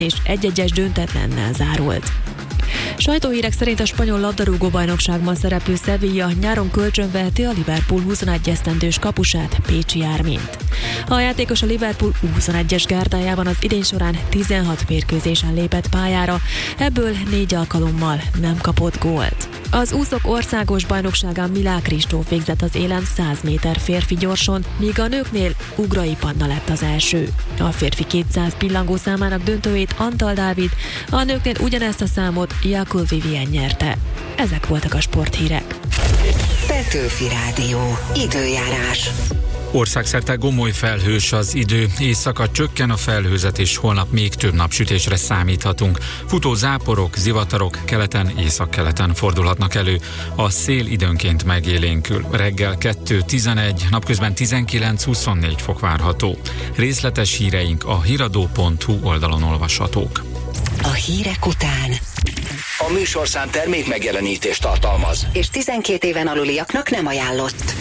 és 1-1-es döntetlennel zárult. Sajtóhírek szerint a spanyol labdarúgó-bajnokságban szereplő Sevilla nyáron kölcsönveheti a Liverpool 21 esztendős kapusát, Pécsi Ármint. A játékos a Liverpool U21-es gárdájában az idény során 16 mérkőzésen lépett pályára, ebből 4 alkalommal nem kapott gólt. Az úszók országos bajnokságán Milák Kristóf végzett az élen 100 méter férfi gyorson, míg a nőknél Ugrai Panna lett az első. A férfi 200 pillangó számának döntőjét Antal Dávid, a nőknél ugyanezt a számot Jakub Vivien nyerte. Ezek voltak a sporthírek. Petőfi Rádió. Időjárás. Országszerte gomoly felhős az idő, éjszaka csökken a felhőzet, és holnap még több napsütésre számíthatunk. Futó záporok, zivatarok keleten, északkeleten fordulhatnak elő. A szél időnként megélénkül. Reggel 2-11, napközben 19-24 fok várható. Részletes híreink a hiradó.hu oldalon olvashatók. A hírek után A műsorszám termék megjelenítést tartalmaz, és 12 éven aluliaknak nem ajánlott.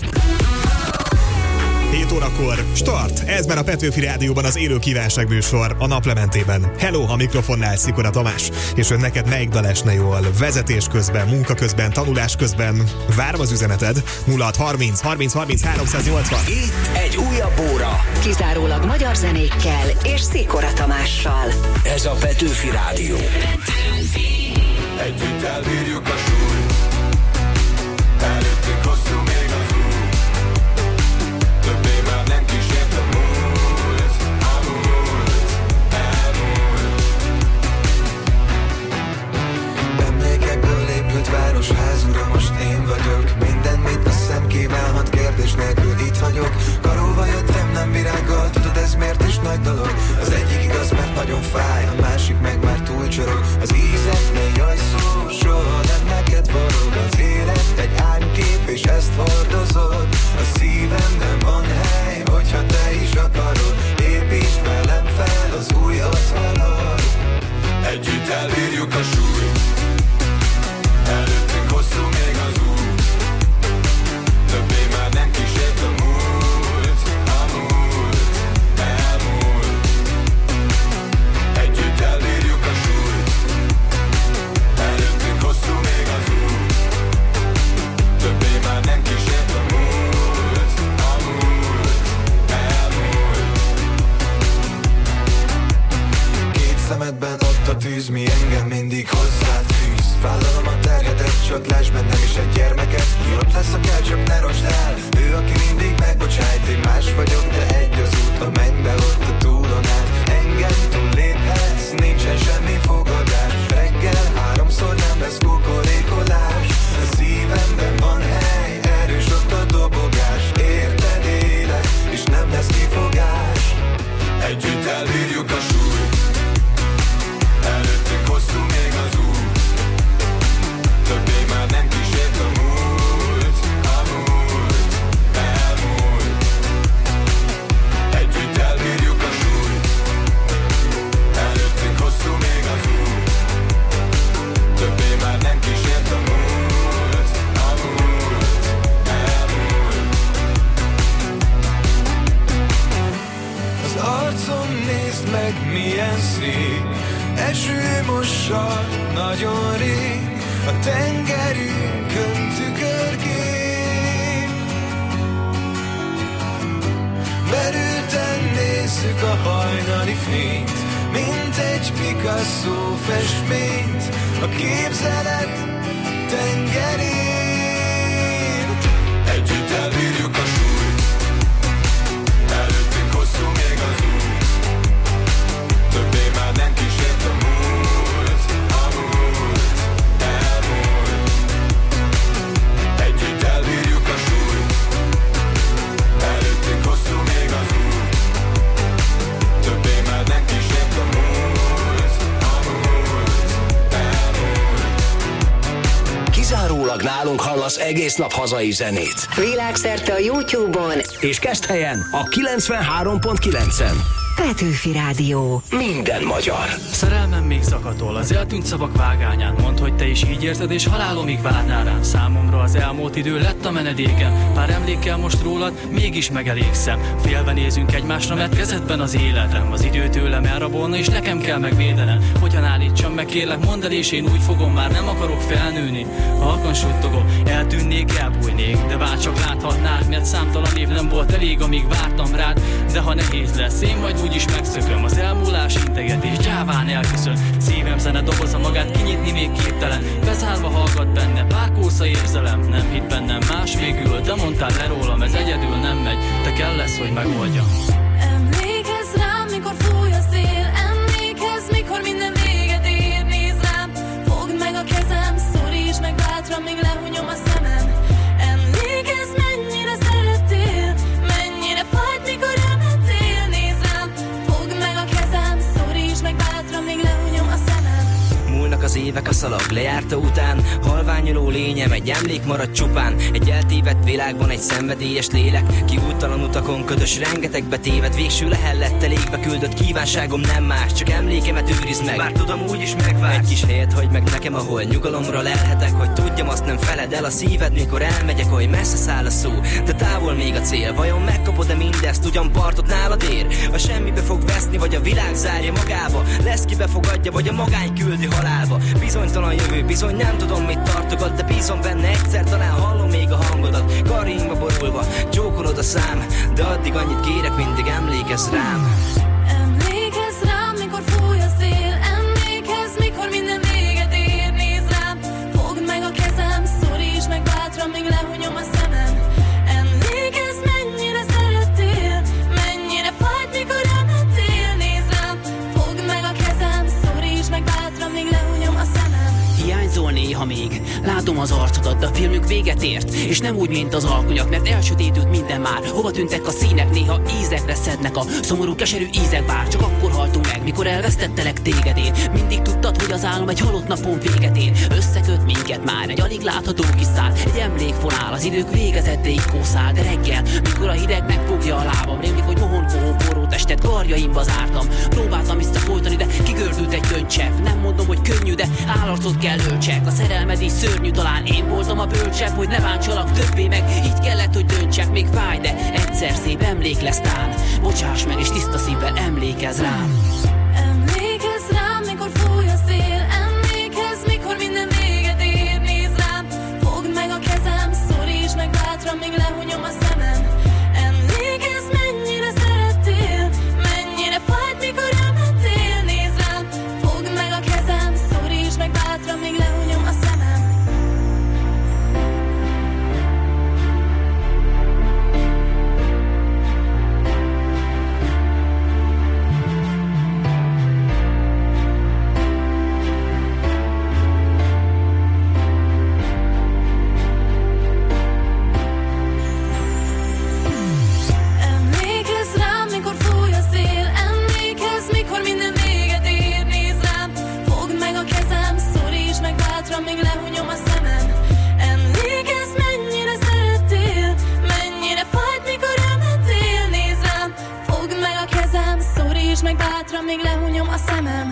7 órakor start! Ezben a Petőfi Rádióban az élő kívánságműsor a naplementében. Hello, a mikrofonnál Szikora Tamás, és ön neked melyik dal esne jól? Vezetés közben, munka közben, tanulás közben. Várom az üzeneted. 0630 30 30 380. itt egy újabb óra. Kizárólag magyar zenékkel és Szikora Tamással. Ez a Petőfi Rádió. Együtt elbírjuk a súlyt, előttünk hosszú még az út. Többé már nem kísért a múlt, elmúlt. Emlékekből épült városházura, most én vagyok. Minden, mit a szem kívánhat, kérdés nélkül itt hagyok. Karóval jöttem, nem virággal, tudod ez miért is nagy dolog. Az egyik igaz, mert nagyon fáj, a másik meg már túl csorog. Az ízeknél jaj szó, soha nem neked forog. Az élet egy ánykép, és ezt hordozod. A szívemben van hely, hogyha te is akarod. Építsd velem fel az új otthonod. Együtt elbírjuk a súlyt, előttünk hosszú még az út. Többé már nem kísért a múlt, elmúlt. Együtt elbírjuk a súlyt, előttünk hosszú még az út. Többé már nem kísért a múlt, elmúlt. Két szemedben ott a tűz, mi engem mindig hozzád fűz. Vállalom a terhetet, csak láss bennem is egy gyermeket. Ki ott lesz a kell, csak ne rosd el. Ő, aki mindig megbocsájt, én más vagyok, de egy az út a mennybe, ott a túlon át. Engem túlléphetsz, nincsen semmi fogadás. Reggel 3-szor nem lesz kukorékolás. A szívemben van hely, erős ott a dobogás. Érted élet, és nem lesz kifogás. Együtt elbírjuk a súlyt, előttünk hosszú még az út. Többé már nem kísért a múlt, elmúlt. Együtt elbírjuk a súlyt, előttünk hosszú még az út. Többé már nem kísért a múlt, elmúlt. Az arcom nézd meg milyen szép, eső mossa nagyon rég. A tengerünkön tükörkép, merülten nézzük a hajnali fényt, mint egy Picasso festményt a képzelet tengerén. Együtt elbírjuk a súlyt, előttünk hosszú még az út. Többé már nem kísért a múlt, együtt elbírjuk a súlyt, előttünk hosszú még az út. Többé már nem kísért a múlt, elmúlt. Kizárólag nálunk hallasz egész nap hazai zenét. Világszerte a YouTube-on És Keszthelyen a 93.9-en. Petőfi Rádió. Minden magyar. Szerelmem még zakatol az eltűnt szavak vágányán. Mondd, hogy te is így érzed, és halálomig várnál rám. Számomra az elmúlt idő lett a menedéken. Pár emlékkel most rólad, mégis megelégszem. Félve nézünk egymásra, mert kezedben az életem. Az idő tőlem elrabolna, és nekem kell megvédenem. Hogyan állítsam meg, kérlek, mondd el, és én úgy fogom, már nem akarok felnőni. Halkan suttogom, eltűnnék, elbújnék, de bár csak láthatnád, mert számtalan év nem volt elég, amíg vártam rád. De ha nehéz lesz, én majd úgyis megszököm. Az elmúlás integetés gyáván elköszön. Szívem zene doboza magát kinyitni még képtelen. Bezárva hallgat benne, pár kósza érzelem. Nem hitt bennem más végül, de mondtál le rólam, ez egyedül nem megy. Te kell lesz, hogy megoldjam. Emlékezz rám, mikor fúj a szél. Emlékezz, mikor minden véget ér. Nézz rám, fogd meg a kezem, szorítsd meg bátran, míg lehunyom a szemem. Emlékezz, mennyire szerettél, mennyire fájt, mikor elmentél. Nézz rám, fogd meg a kezem, szorítsd meg bátran, míg lehunyom a szemem. Múlnak az évek a szalag lejárta után, halványuló lényem egy emlék marad csupán. Egy eltévedt világban egy szenvedélyes lélek, ki úttalan utakon ködös, rengetegbe téved. Végső lehellettel égbe küldött kívánságom nem más, csak emlékemet őrizd meg, bár tudom úgyis megvársz. Egy kis helyet hagy meg nekem, ahol nyugalomra lelhetek, hogy tudjam, azt nem feled el a szíved, mikor elmegyek, hogy messze száll a szó, de távol még a cél. Vajon megkapod-e mindezt, ugyan partot nálad ér? A semmibe fog veszni, vagy a világ zárja magába? Lesz ki befogadja, vagy a magány küldi halálba? Bizonytalan jövő, bizony nem tudom mit tartogat, de bízom benne, egyszer talán hallom még a hangodat. Karjaimba borulva, csókolod a szám, de addig annyit kérek, mindig emlékezz rám. Emlékezz rám, mikor fúj a szél. Emlékezz, mikor minden véget ér. Nézz rám, fogd meg a kezem, szorítsd meg bátran, míg lehunyom a szemem. Emlékezz, mennyire szerettél, mennyire fájt, mikor elmentél. Nézz rám, fogd meg a kezem, szorítsd meg bátran, míg lehunyom a szemem. Hiányzol néha még, látom az arcodat, de a filmünk véget ért, és nem úgy, mint az alkonyak, mert elsötétült minden már. Hova tűntek a színek, néha ízekre szednek a szomorú, keserű ízek, bár csak akkor haltunk meg, mikor elvesztettelek téged én. Mindig tudtad, hogy az álom egy halott napon véget ér. Összeköt minket már egy alig látható kis szál, egy emlékfonál, az idők végezettéig kószál. De reggel, mikor a hideg megfogja a lábam, rémlik, hogy mohon forró testet karjaimba zártam. Próbáltam visszafolytani, de kigördült egy könycsepp. Nem mondom, hogy könnyű, de állarcot kell öltsek. A szerelmed is szörnyű, talán én voltam a bölcsebb, hogy ne bántsalak többé meg. Így kellett, hogy döntsek, még fáj, de egyszer szép emlék lesz tán. Bocsáss meg, és tiszta szívvel emlékezz rám. Emlékezz rám, mikor fúj a szél. Emlékezz, mikor minden véget ér. Nézz rám, fogd meg a kezem, szorítsd meg bátran, míg lehunyom a szemem. Emlékezz, mennyire szerettél, mennyire fájt, mikor elmentél. Nézz rám, fogd meg a kezem, szorítsd meg bátran, míg lehunyom a szemem. Emlékezz rám, mikor fúj a szél. Emlékezz, mikor minden véget ér. Nézz rám, fogd meg a kezem, szorítsd meg bátran, míg lehunyom a szemem. Emlékezz, mennyire szerettél, mennyire fájt, mikor elmentél. Nézz rám, fogd meg a kezem, szorítsd meg bátran, míg lehunyom a szemem.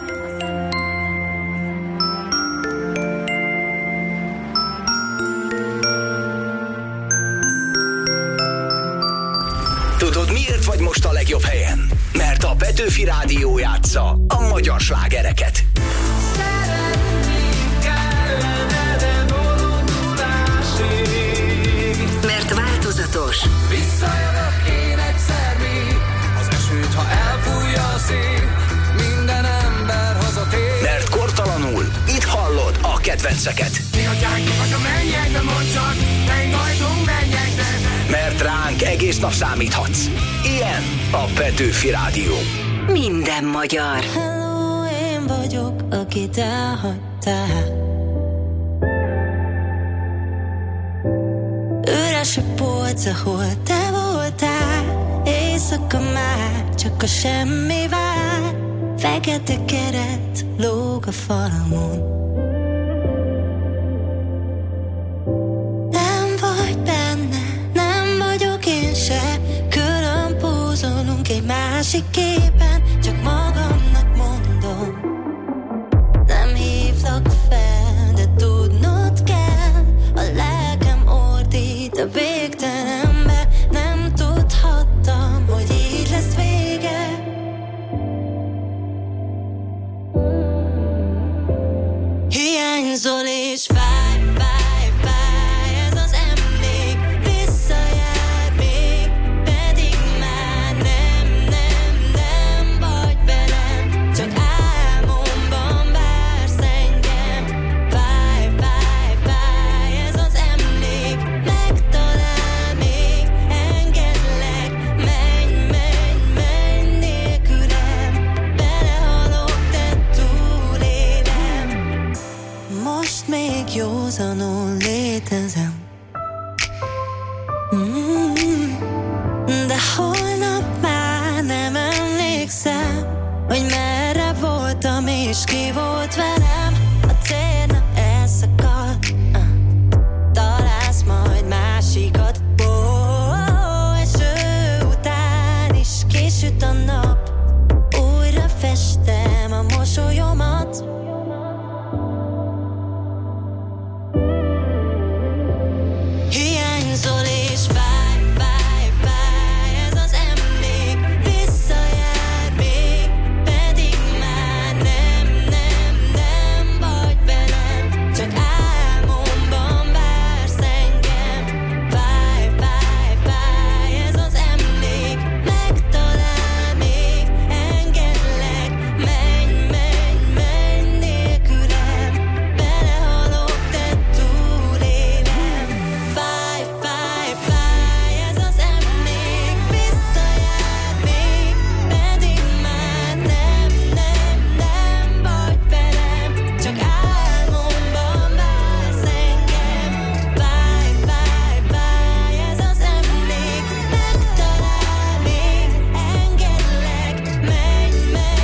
Tudod, miért vagy most a legjobb helyen? Mert a Petőfi Rádió játsza a magyar slágereket. Mert változatos. Visszajövök én egyszer még, az esőt, ha elfújja a szél, minden ember hazatér. Mert kortalanul itt hallod a kedvenceket. Mert ránk egész nap számíthatsz. Ilyen a Petőfi Rádió. Minden magyar. Hello, én vagyok, akit elhagytál. Üres a polc, ahol te voltál. Éjszaka már csak a semmi vár. Fekete keret lóg a falamon. Nem vagy benne, nem vagyok én se. Külön pózolunk egymás másik képen, csak magamnak mondom. Nem hívlak fel, de tudnod kell, a lelkem ordít a végtelenbe. Nem tudhattam, hogy így lesz vége. Hiányzol és fáj, fáj, fáj, ez az emlék visszajár még, pedig már nem vagy velem, csak álmomban vársz engem. Fáj, fáj, fáj, ez az emlék megtalál még, engedlek, menj nélkülem, belehalok, de túlélem. Most még józanul létezem, de holnap már nem emlékszem, hogy merre voltam és ki volt velem. A célna elszakad, találsz majd másikat. Eső után is kisüt a nap, újra festem a mosolyomat. Hiányzol és fáj, fáj, fáj, ez az emlék visszajár még, pedig már nem vagy velem, csak álmomban vársz engem. Fáj, fáj, fáj, ez az emlék megtalál még, engedlek, menj nélkülem, belehalok, de túlélem. Fáj, fáj, fáj, ez az emlék visszajár még, pedig már nem vagy velem, csak álmomban vársz engem. Fáj, fáj, fáj, ez az emlék megtalál még, engedlek, menj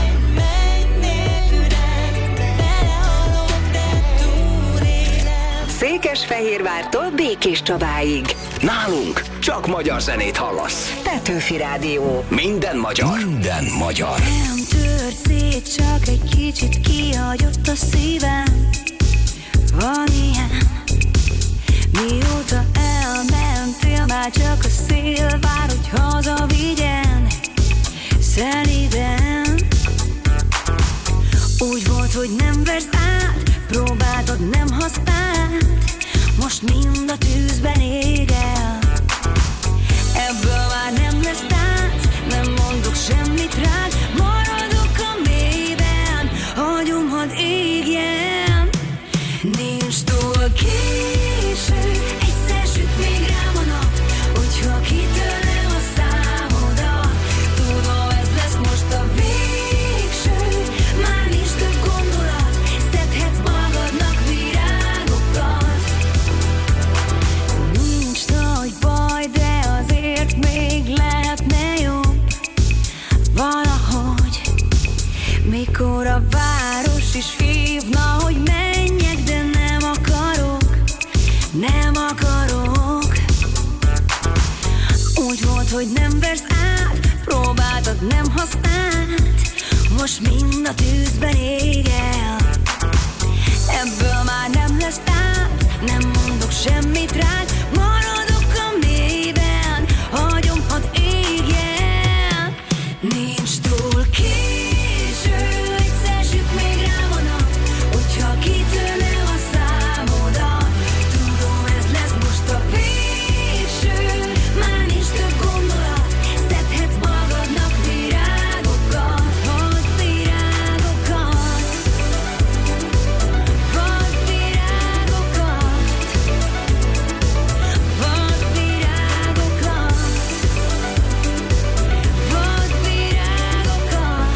nélkülem, belehalok, de túlélem. Székesfehérvártól Békés Csabáig. Nálunk csak magyar zenét hallasz. Petőfi Rádió. Minden magyar. Minden magyar. Nem tört szét, csak egy kicsit kihagyott a szívem. Van ilyen, mióta elmentél, már csak a szél vár, hogy hazavigyen szeliden. Úgy volt, hogy nem versz át, próbáltad, nem használt, most mind a tűzben ég el. Ebből már nem lesz tánc, nem mondok semmit rád, maradok a mélyben, hagyom, hadd égjen. Nincs túl késő, egyszer süt még rám a nap, hogyha kitörlem a számodat. Tudom, ez lesz most a végső, már nincs több gondolat, szedhetsz magadnak virágokat. Nincs nagy baj, de azért még lehetne jobb valahogy. Mikor a város is hívna, hogy menjek, de nem akarok. Úgy volt, hogy nem versz át, próbáltad, nem használt, most mind a tűzben ég el. Ebből már nem lesz tánc, nem mondok semmit rád, maradok a mélyben, hagyom, hadd égjen. Nincs túl késő, egyszer süt még rám a nap, hogyha kitörlem a számodat. Tudom, ez lesz most a végső, már nincs több gondolat, szedhetsz magadnak virágokat, hadd virágokat, hadd virágokat, hadd virágokat, hadd virágokat.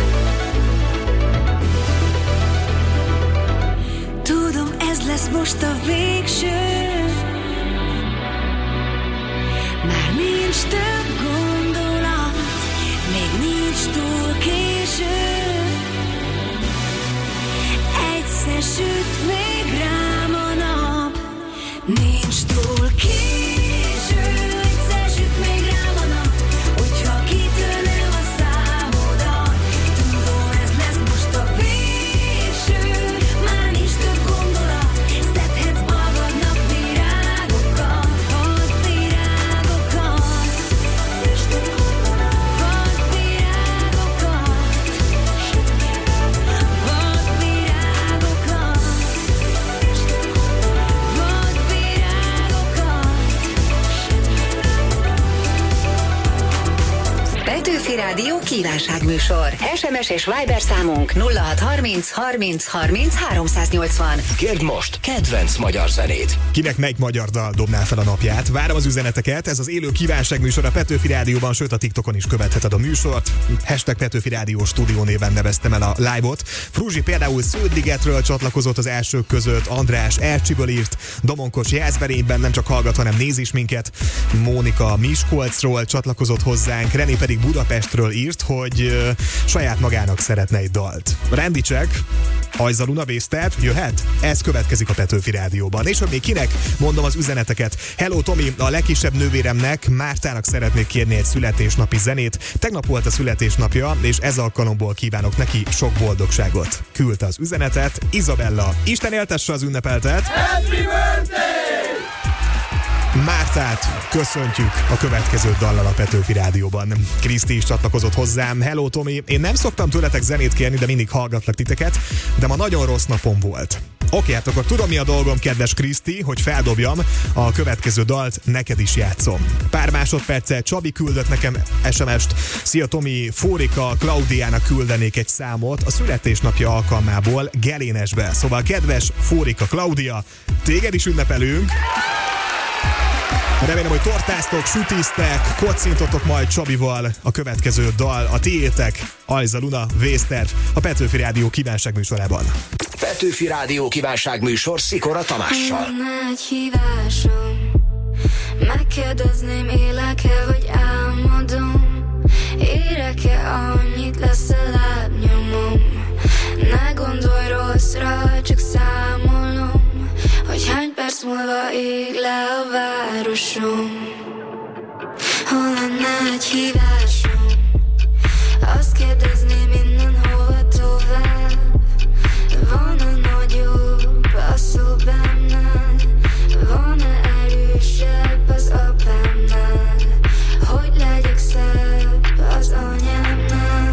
Tudom, ez lesz most a végső, már nincs több gondolat, még nincs túl késő. Egyszer süt még rám a nap, nincs túl késő. Egyszer süt még rám a nap, hogyha kitörlem a számodat. Rádió kívánságműsor. SMS és Viber számunk 0630 30 30 380. Kérd most kedvenc magyar zenét. Kinek melyik magyar dal dobná fel a napját? Várom az üzeneteket, ez az élő kívánságműsor a Petőfi Rádióban, sőt a TikTokon is követheted a műsort. #Petőfi Rádió stúdió néven neveztem el a live-ot. Fruzsi például Sződligetről csatlakozott az elsők között, András Ercsiből írt, Domonkos Jászberényben nem csak hallgat, hanem néz is minket. Mónika Miskolcról csatlakozott hozzánk, René pedig Budapestről írt, hogy saját magának szeretne egy dalt. Rendicek, Ajza Luna Vészter, jöhet? Ez következik a Petőfi Rádióban. És hogy még kinek, mondom az üzeneteket. Hello Tomi, a legkisebb nővéremnek, Mártának szeretnék kérni egy születésnapi zenét. Tegnap volt a születésnapja, és ez alkalomból kívánok neki sok boldogságot. Küldte az üzenetet Izabella. Isten éltesse az ünnepeltet! Happy birthday! Mártát köszöntjük a következő dallal a Petőfi Rádióban. Kriszti is csatlakozott hozzám. Hello Tomi, én nem szoktam tőletek zenét kérni, de mindig hallgatlak titeket, de ma nagyon rossz napom volt. Oké, hát akkor tudom mi a dolgom, kedves Kriszti, hogy feldobjam a következő dalt, neked is játszom. Pár másodperccel Csabi küldött nekem SMS-t. Szia Tomi, Fórika Klaudiának küldenék egy számot a születésnapja alkalmából Gelénesbe. Szóval kedves Fórika Klaudia, téged is ünnepelünk. Remélem, hogy tortáztok, sütíztek, kocintotok majd Csabival. A következő dal a tiétek, Ajza Luna, Vészterv, a Petőfi Rádió kívánságműsorában. Petőfi Rádió kívánságműsor Szikora Tamással. Lenne egy hívásom, megkérdezném, élek-e vagy álmodom, érek-e annyit, lesz-e lábnyomom, ne gondolj rosszra, csak számolom, hogy hány perc múlva ég le a városom. Hol lenne egy hívásom, azt kérdezném innen hova tovább, van-e nagyobb a szobámnál, van-e erősebb az apámnál, hogy legyek szebb az anyámnál.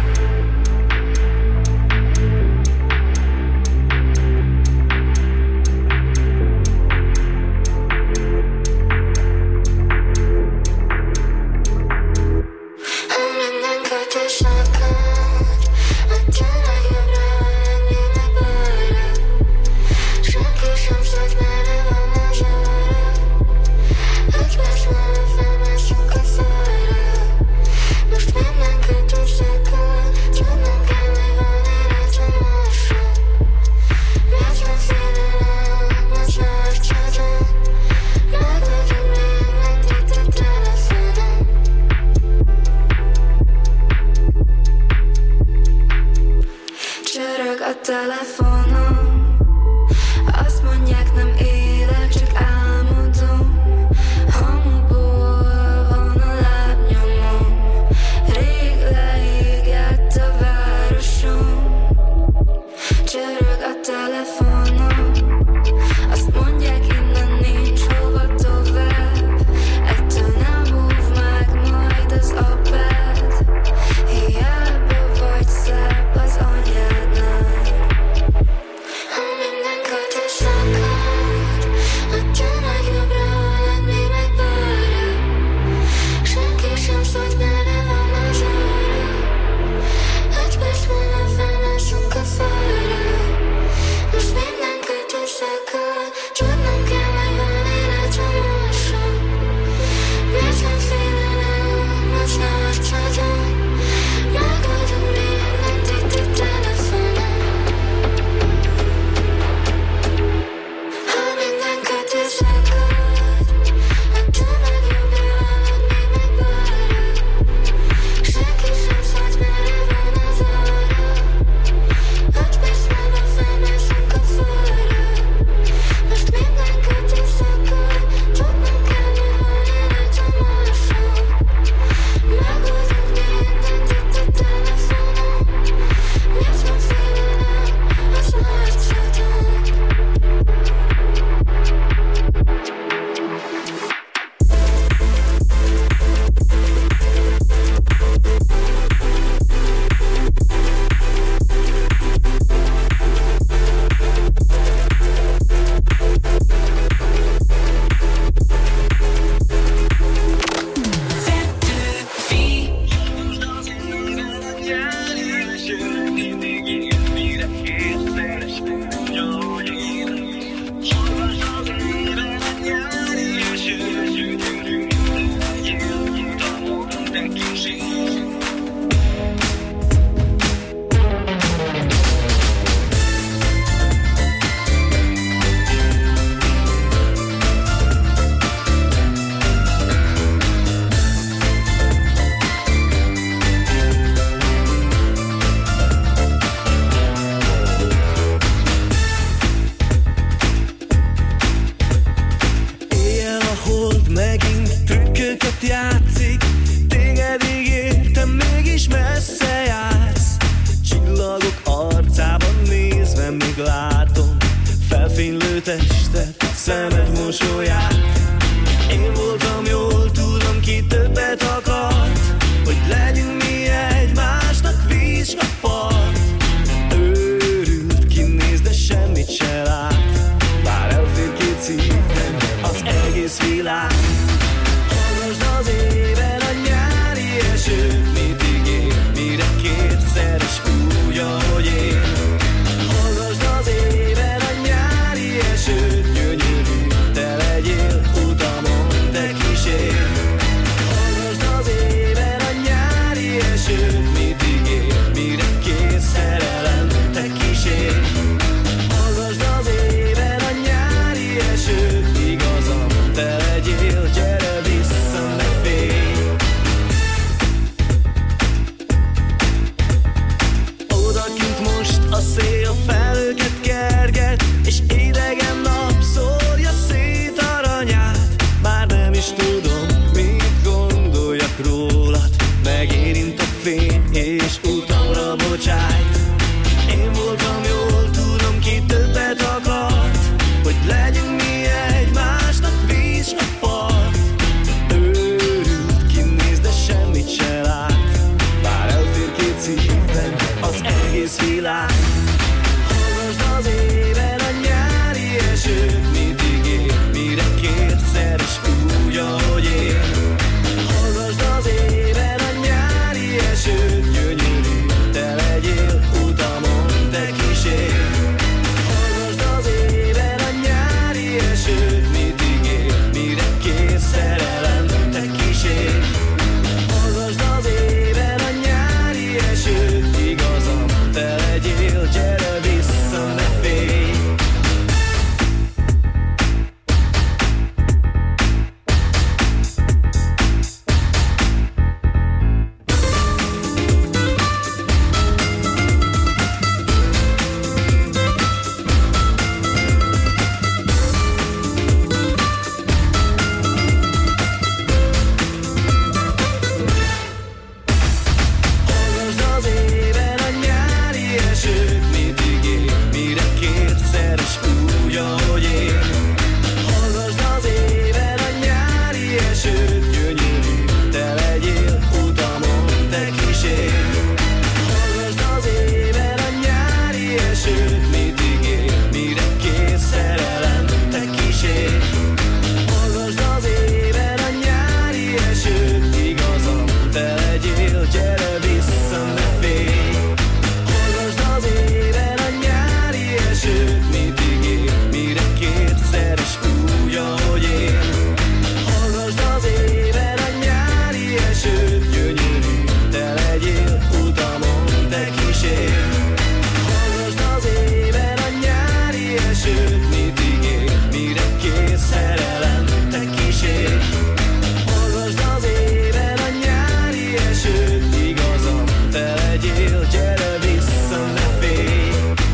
Telefonom, azt mondják nem élek, csak álmodom, hamuból van a lábnyomom, rég leégett a városom, csörög a telefonom, azt mondják innen nincs hova tovább, ettől nem húv meg majd az apád, hiába vagy szebb az anyádnál. testet, szemed mosolyát. Én voltam, jól tudom, ki többet akart, hogy legyünk mi egymásnak víz a part. Őrült, kinéz, de semmit se lát, bár elfér két szívben az egész világ. Hallgasd az éven a nyári esőt, mit ígér, mire kétszer is úgy, ahogy én. Hallgasd az éven a nyári esőt, gyönyörű, te legyél utamon, te kísér. Hallgasd az éven a nyári esőt, mit ígér, mire kész szerelem, te kísér. Hallgasd az éven a nyári esőt, igazam, te legyél, gyere vissza, ne félj. Odakint most a szél felőket kerget, és idegen nap szórja szét aranyát. Már nem is tudom, mit gondoljak rólad, megérint a fény és utamra bocsájt. Én voltam, jól tudom, ki többet akart, hogy legyünk mi egymásnak víz a part. Őrült, kinéz, de semmit se lát, bár elfér két szívben az egész világ. Hallgasd az éven a nyári esőt, mit ígér, mire kétszer is úgy, ahogy én. Hallgasd az éven a nyári esőt, gyönyörű, te legyél utamon, te kísér. Hallgasd az éven a nyári esőt, mit ígér, mire kész szerelem, te kísér. Hallgasd az éven a nyári esőt, igazam, te legyél, gyere vissza, ne félj. Hallgasd az éven a nyári esőt, mit ígér, mire kétszer is úgy, ahogy én. Hallgasd az éven a nyári esőt, gyönyörű, te legyél utamon, te kísér. Hallgasd az éven a nyári esőt, mit ígér, mire kész szerelem, te kísér. Hallgasd az éven a nyári esőt, igazam, te legyél, gyere vissza, ne félj. Hallgasd az éven a nyári esőt, mit ígér, mire kétszer is úgy, ahogy én. Hallgasd az éven a nyári esőt, gyönyörű, te legyél utamon, te kísér. Hallgasd az éven a nyári esőt, mit ígér, mire kész szerelem, te kísér. Hallgasd az éven a nyári esőt, igazam, te legyél, gyere vissza, ne félj.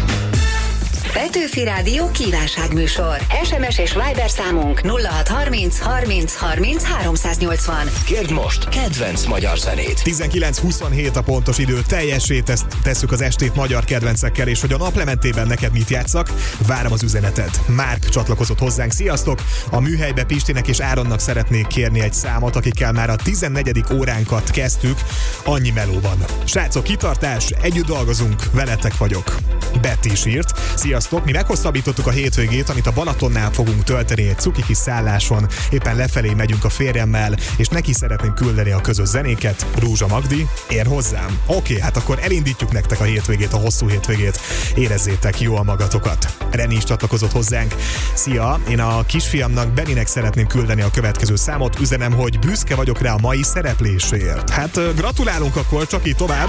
Petőfi Rádió kívánságműsor. SMS és Viber számunk 0630 30 30 380. Kérd most kedvenc magyar zenét. 19:27 a pontos idő, teljessé tesszük az estét magyar kedvencekkel, és hogy a naplementében neked mit játszak, várom az üzeneted. Márk csatlakozott hozzánk, sziasztok! A műhelybe Pistinek és Áronnak szeretnék kérni egy számot, akikkel már a 14. óránkat kezdtük, annyi meló van. Srácok, kitartás, együtt dolgozunk, veletek vagyok. Betty is írt, sziasztok, mi meghosszabbítottuk a hétvégét, amit a Balatonnál fogunk tölteni egy cuki kis szálláson, éppen lefelé megyünk a férjemmel, és neki szeretném küldeni a közös zenéket. Rúzsa Magdi, ér hozzám. Oké, hát akkor elindítjuk nektek a hétvégét, a hosszú hétvégét. Érezzétek jól magatokat. Reni is csatlakozott hozzánk. Szia, én a kisfiamnak, Benninek szeretném küldeni a következő számot. Üzenem, hogy büszke vagyok rá a mai szerepléséért. Hát gratulálunk akkor, csak így tovább.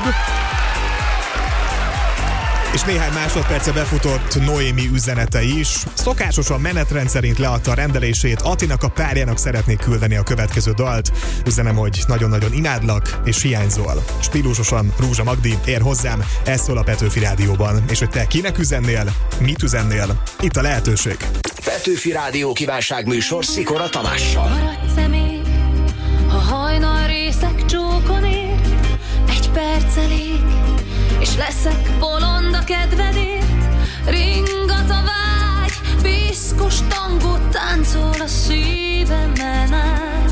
És néhány másodperce befutott Noémi üzenete is. Szokásosan menetrend szerint leadta a rendelését, Atinak a párjának szeretnék küldeni a következő dalt. Üzenem, hogy nagyon-nagyon imádlak, és hiányzol. Stílusosan Rúzsa Magdi, ér hozzám, ez szól a Petőfi Rádióban. És hogy te kinek üzennél, mit üzennél, itt a lehetőség. Petőfi Rádió kívánságműsor Szikora Tamással. Maradj személy, ha hajnal részek csókon ér, egy perc elég, és leszek bolond a kedvedért. Ringat a vágy, piszkos táncol a szívemen át.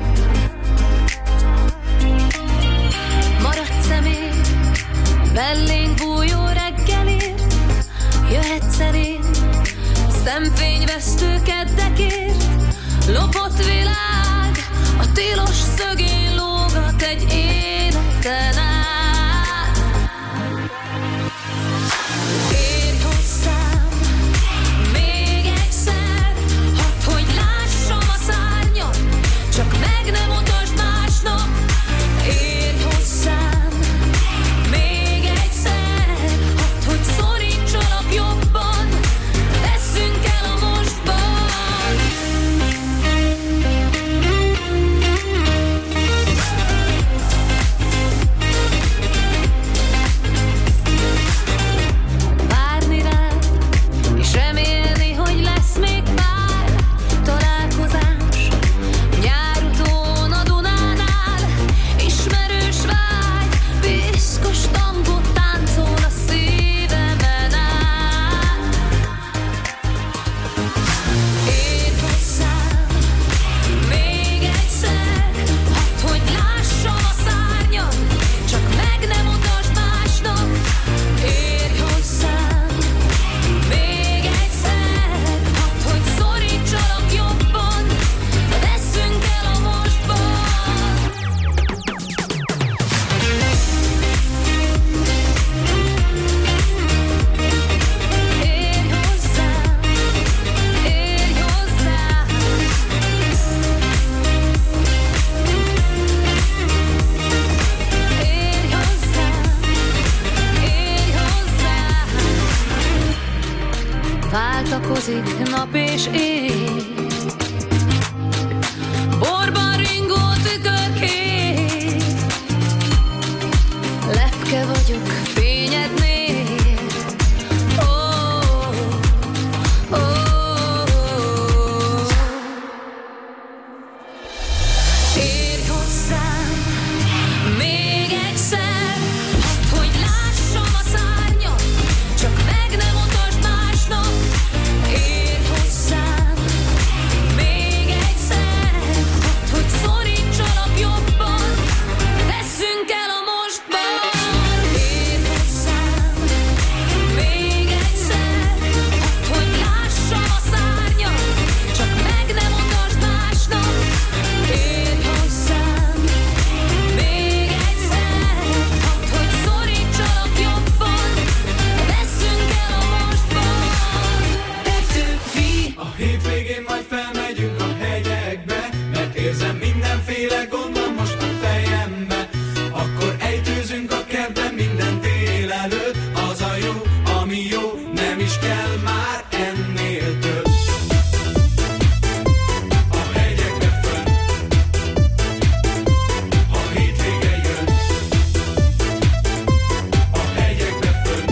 Maradsz-e még mellénk bújó reggelért? Jöhetsz-e rém szemfényvesztő keddekért? Lopott világ a tilos szögén lógat egy életen át. Érj hozzám még egyszer, hadd, hogy lássam a szárnyat, csak meg nem mutasd másnak. Érj hozzám még egyszer, hadd, hogy szorítsalak jobban, veszünk el a mostban. Várni rád, és remélni, hogy lesz még pár találkozás nyárutón a Dunánál. Ismerős vágy, piszkos tangót táncol a szívemen át. Érj hozzám még egyszer, hadd, hogy lássam a szárnyat, csak meg nem mutasd másnak. Érj hozzám még egyszer, hadd, hogy szorítsalak jobban, veszünk el a mostban. Érj hozzám, érj hozzám. Érj hozzám, érj hozzám. Váltakozik nap és éj, borban ringó tükörkép. Lepke vagyok fényednél. Oh, oh, oh. Érj hozzám még egyszer, hadd, hogy lássam a szárnyat, csak meg nem mutasd másnak. Érj hozzám még egyszer, hadd, hogy szorítsalak jobban, veszünk el a mostban. Érj hozzám még egyszer, hadd, hogy lássam a szárnyat, csak meg nem mutasd másnak. Érj hozzám még egyszer, hadd, hogy szorítsalak jobban, veszünk el a mostban. Petőfi! A hétvégén majd felmegyünk a hegyekbe, mert érzem mindenféle gond van most a fejembe. Akkor ejtőzünk a kertben minden délelőtt, az a jó, ami jó, nem is kell már ennél több. A hegyekbe fönn, ha hétvége jön. A hegyekbe fönn.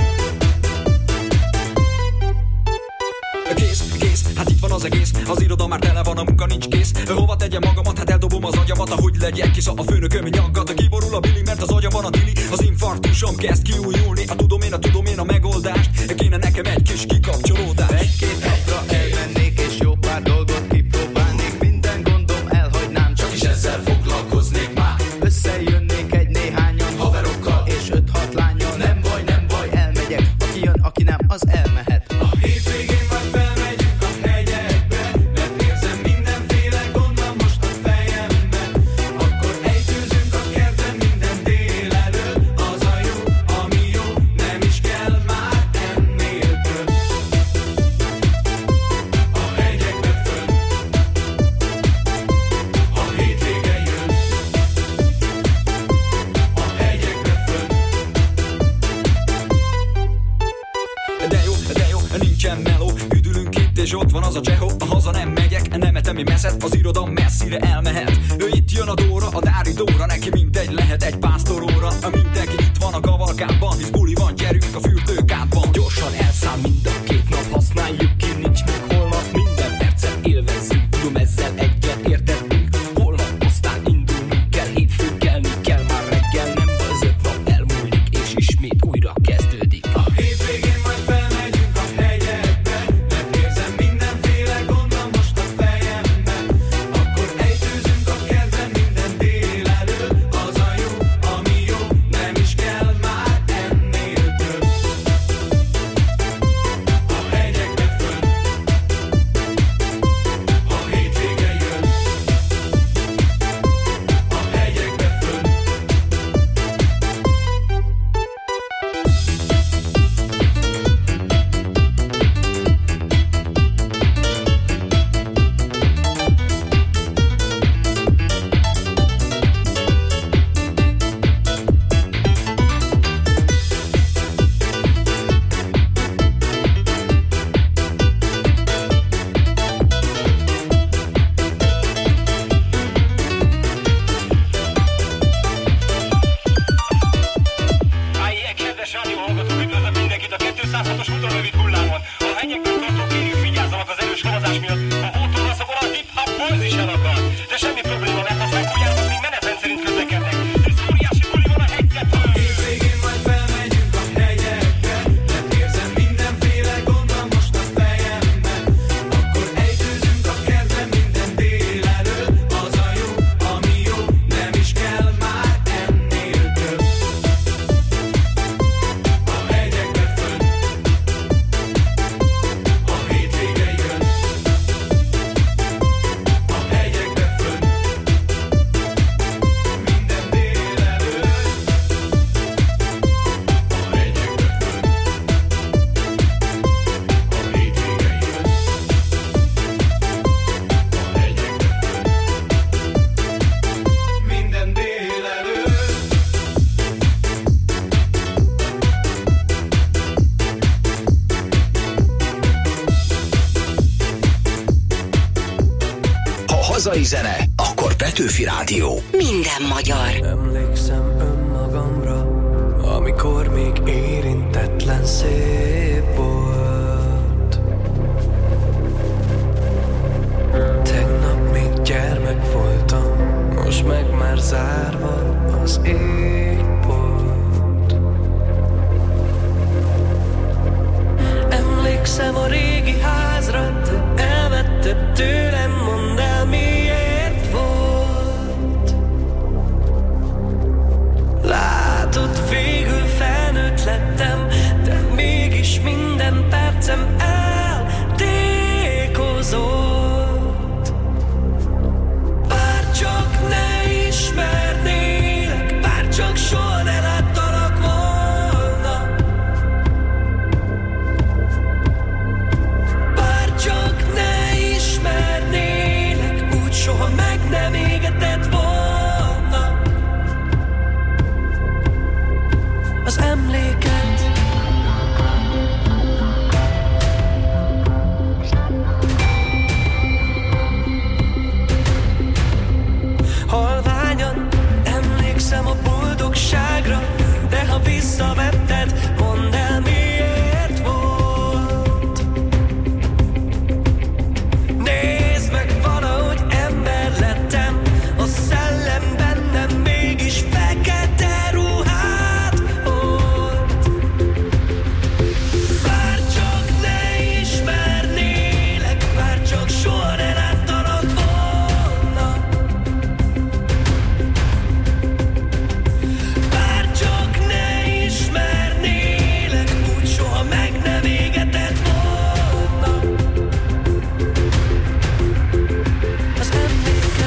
Kész, hát itt van az egész. Az iroda már tele van, a munka nincs kész. Hova tegyem magamat, hát eldobom az agyamat. Ahogy legyek kis, a főnököm nyaggat. Kiborul a billing, mert az agyamban a tili. Az infarktusom kezd kiújulni. Tudom én a megoldást. Kéne nekem egy kis kikapcsolódás. Egy-két napra elmennék, és jó pár dolgot kipróbálnék. Minden gondom elhagynám, csak is ezzel foglalkoznék már. Összejönnék egy néhányan haverokkal, és 5-6 lánnyal. Nem baj, elmegyek. Aki jön, aki nem, az elmehet. A hétvégén majd felmegyünk a hegyekbe, mert érzem mindenféle gond van most a fejemben. Akkor ejtőzünk a kertben minden délelőtt, az a jó, ami jó, nem is kell már ennél több. A hegyekbe fönn, ha hétvége jön. A hegyekbe fönn. De jó, nincsen meló. Üdülünk itt, és ott van az a csehó. A haza nem megyek, nem etemi messzet. Az iroda messzire elmehet. Ő itt jön a Dóra, a Dári Dóra. Neki mindegy, lehet egy pásztoróra. Mindenki itt van a kavalkádban, hisz buli van, gyerünk a fürdőkádban. Gyorsan elszáll mind a két nap, használjuk ki, nincs még holnap. Minden percet élvezzünk, tudom ezzel egyet értettünk. Holnap aztán indulnunk kell, hétfőn kelni kell már reggel. Nem baj, az 5 nap elmúlik, és ismét újra kezdődik. A hétvégén majd felmegyünk a hegyekbe, mert érzem mindenféle gond van most a rövid hullámon. A hegyekben tartó kérjük vigyázzanak az erős havazás miatt. A hótorvaszokon a hip-hop boys is elakad. De semmi probléma, mert azt meghagyjátok, még menetrend szerint közlekednek. Ez óriási buli van a hegyekben. Hétvégén majd felmegyünk a hegyekbe, mert érzem mindenféle gondom most a fejemben. Akkor ejtőzünk a kertben minden délelőtt. Az a jó, ami jó, nem is kell már ennél több. A hegyekbe fönn, a hétvége jön. A hegyekbe fönn, minden délelőtt. A hegyekbe fönn, a hétvége jön. A hegyekbe fönn, minden délelőtt. Ha hazai zene, akkor Petőfi Rádió. Minden magyar. Emlékszem önmagamra, amikor még érintetlen szép volt. Tegnap még gyermek voltam, most meg már zárva az égbolt. Emlékszem a régi házra, elvetted tőlem, mondd el miért volt. Látod, végül felnőtt lettem, de mégis minden percem eltékozott. Bárcsak ne ismernélek, bárcsak soha ne láttalak volna. Bárcsak ne ismernélek, úgy soha meg nem égetett volna. Az emléket halványan emlékszem a boldogságra, de ha visszavetted, mondd el miért volt. Nézd meg, valahogy ember lettem, a szellem bennem mégis fekete ruhát holt. Bárcsak ne ismernélek, bárcsak soha ne láttalak volna. Bárcsak ne ismernélek, úgy soha meg nem égetett volna. Az emléket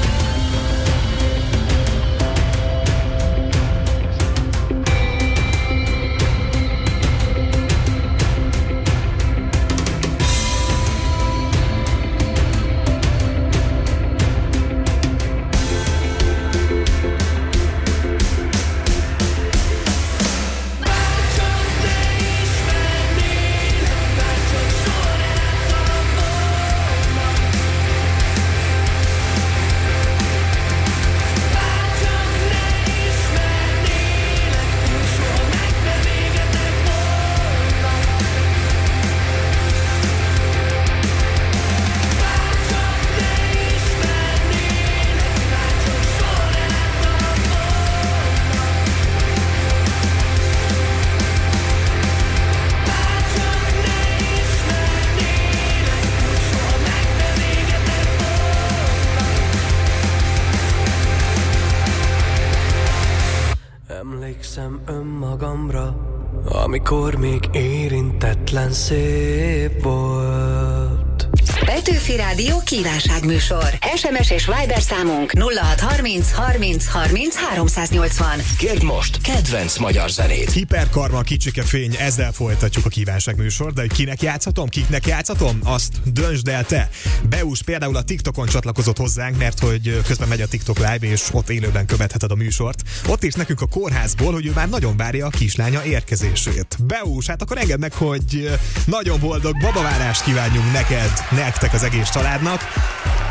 emlékszem önmagamra, amikor még érintetlen szép volt. Petőfi Rádió kívánságműsor. SMS és Viber számunk 0630 30 30 380. Kérd most kedvenc magyar zenét. Hiperkarma, kicsike fény, ezzel folytatjuk a kívánságműsor, de hogy kinek játszhatom, kiknek játszhatom, azt döntsd el te. Beus például a TikTokon csatlakozott hozzánk, mert hogy közben megy a TikTok live, és ott élőben követheted a műsort. Ott is nekünk a kórházból, hogy ő már nagyon várja a kislánya érkezését. Beus, hát akkor engedd meg, hogy nagyon boldog babavárást kívánjunk neked, nektek az egész családnak.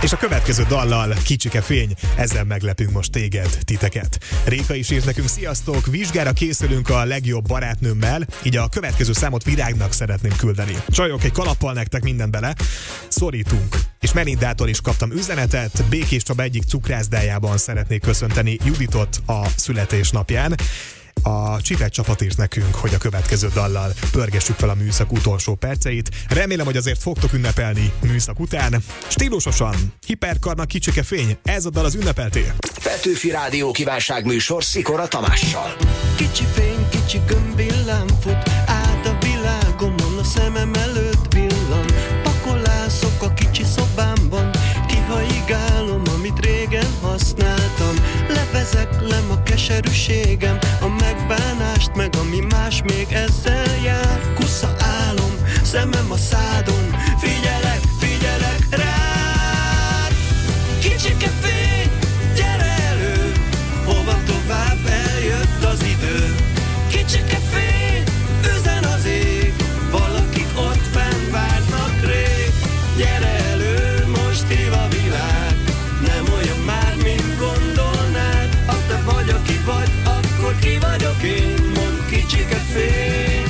És a következő dallal, Kicsike fény, ezzel meglepünk most titeket. Réka is írt nekünk, sziasztok, vizsgára készülünk a legjobb barátnőmmel, így a következő számot Virágnak szeretném küldeni. Csajok, egy kalappal nektek mindent bele, szorítunk. És Melindától is kaptam üzenetet, Békés Csaba egyik cukrászdájában szeretnék köszönteni Juditot a születésnapján. A Csipet csapat írt nekünk, hogy a következő dallal pörgessük fel a műszak utolsó perceit. Remélem, hogy azért fogtok ünnepelni műszak után. Stílusosan, Hiperkarnak Kicsike fény, ez a dal az ünnepelté. Petőfi Rádió kívánságműsor Szikora Tamással. Kicsi fény, kicsi gömbvillám fut át a világomon, a szemem előtt villan. Pakolászok a kicsi szobámban, kihaigálom, amit régen használtam. Levezeklem a keserűségem, a megbánást, meg ami más még ezzel jár. Kusza álom, szemem a szádon, figyelek, figyelek rád. Kicsike fény, gyere elő, hova tovább, eljött az idő. Kicsike fény, üzen az ég, valakik ott fenn várnak rég. Gyere elő, most hív a világ, nem olyan már, mint gondolnád. Ha te vagy, aki vagy, akkor ki vagyok én, mondd kicsike fény.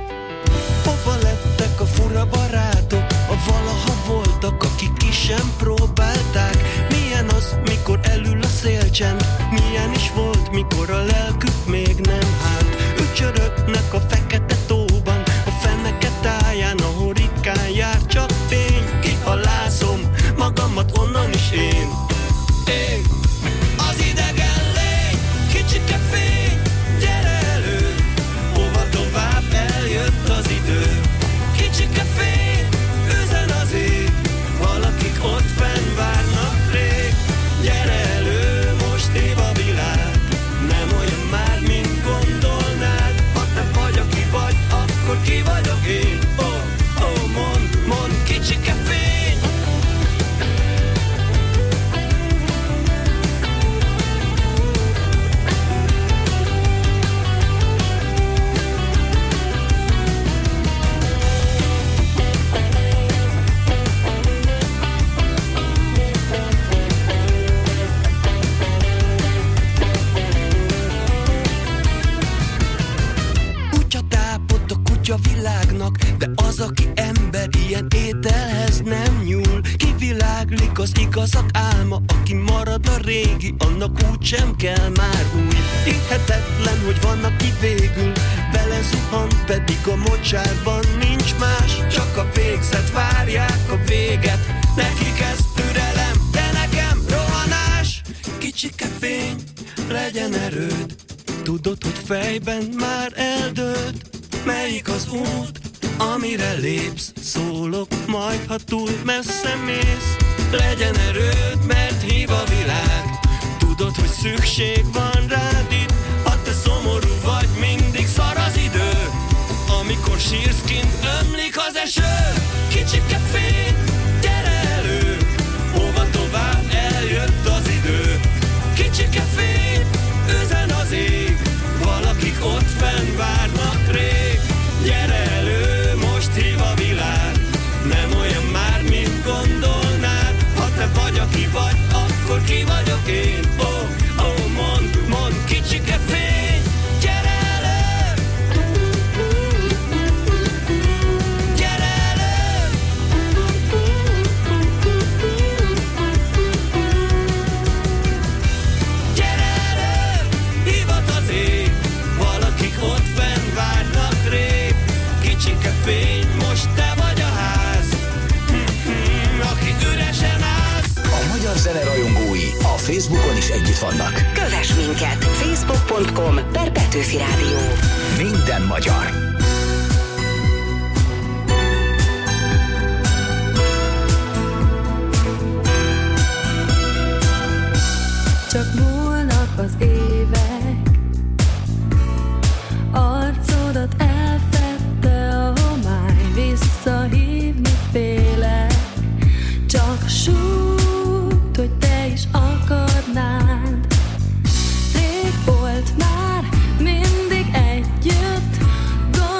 Hova lettek a fura barátok, a valaha voltak, akik ki sem próbálták? Milyen az, mikor elül a szélcsend, milyen is volt, mikor a lelkük még nem hált. Ücsörögnek a fekete tóban, a feneke táján, ahol ritkán jár csak fény. Kihalászom magamat onnan is én. Én az idegen lény, kicsike fény, gyere elő, hova tovább, eljött az idő. Kicsike fény, üzen az ég, valakik ott fenn várnak rég. Gyere elő, most év a világ, nem olyan már, mint gondolnád. Ha te vagy, aki vagy, akkor ki vagyok én. Oh, oh, mondd, kicsike fény. A világnak, de az, aki ember, ilyen ételhez nem nyúl. Kiviláglik az igazak álma, aki marad a régi, annak úgy sem kell már új. Hihetetlen, hogy van, aki végül belezuhan, pedig a mocsárban nincs más. Csak a végzet, várják a véget, nekik ez türelem, de nekem rohanás. Kicsike fény, legyen erőd, tudod, hogy fejben már eldőlt. Melyik az út, amire lépsz? Szólok majd, ha túl messze mész. Legyen erőd, mert hív a világ, tudod, hogy szükség van rád itt. Ha te szomorú vagy, mindig szar az idő, amikor sírsz, kint ömlik az eső. Kicsike fény, gyere elő, hova tovább, eljött az idő. Kicsike fény, üzen az ég, valakik ott fenn várnak rég. Gyere elő, most hív a világ, nem olyan már, mint gondolnád. Ha te vagy, aki vagy, akkor ki vagyok én. Oh, oh, mondd, kicsike fény, gyere elő. Gyere elő. Gyere elő, hívat az ég, valakik ott fenn várnak rég. Kicsike fény, most te vagy a ház, aki üresen állsz. A magyar zene rajongói a Facebookon is együtt vannak. Kövess minket, facebook.com/Petőfi Rádió. Minden magyar. Csak múlnak az évek, arcodat elfedte a homály, visszahívni félek. Csak súgd, hogy te is akarnád. Rég volt már mindig együtt,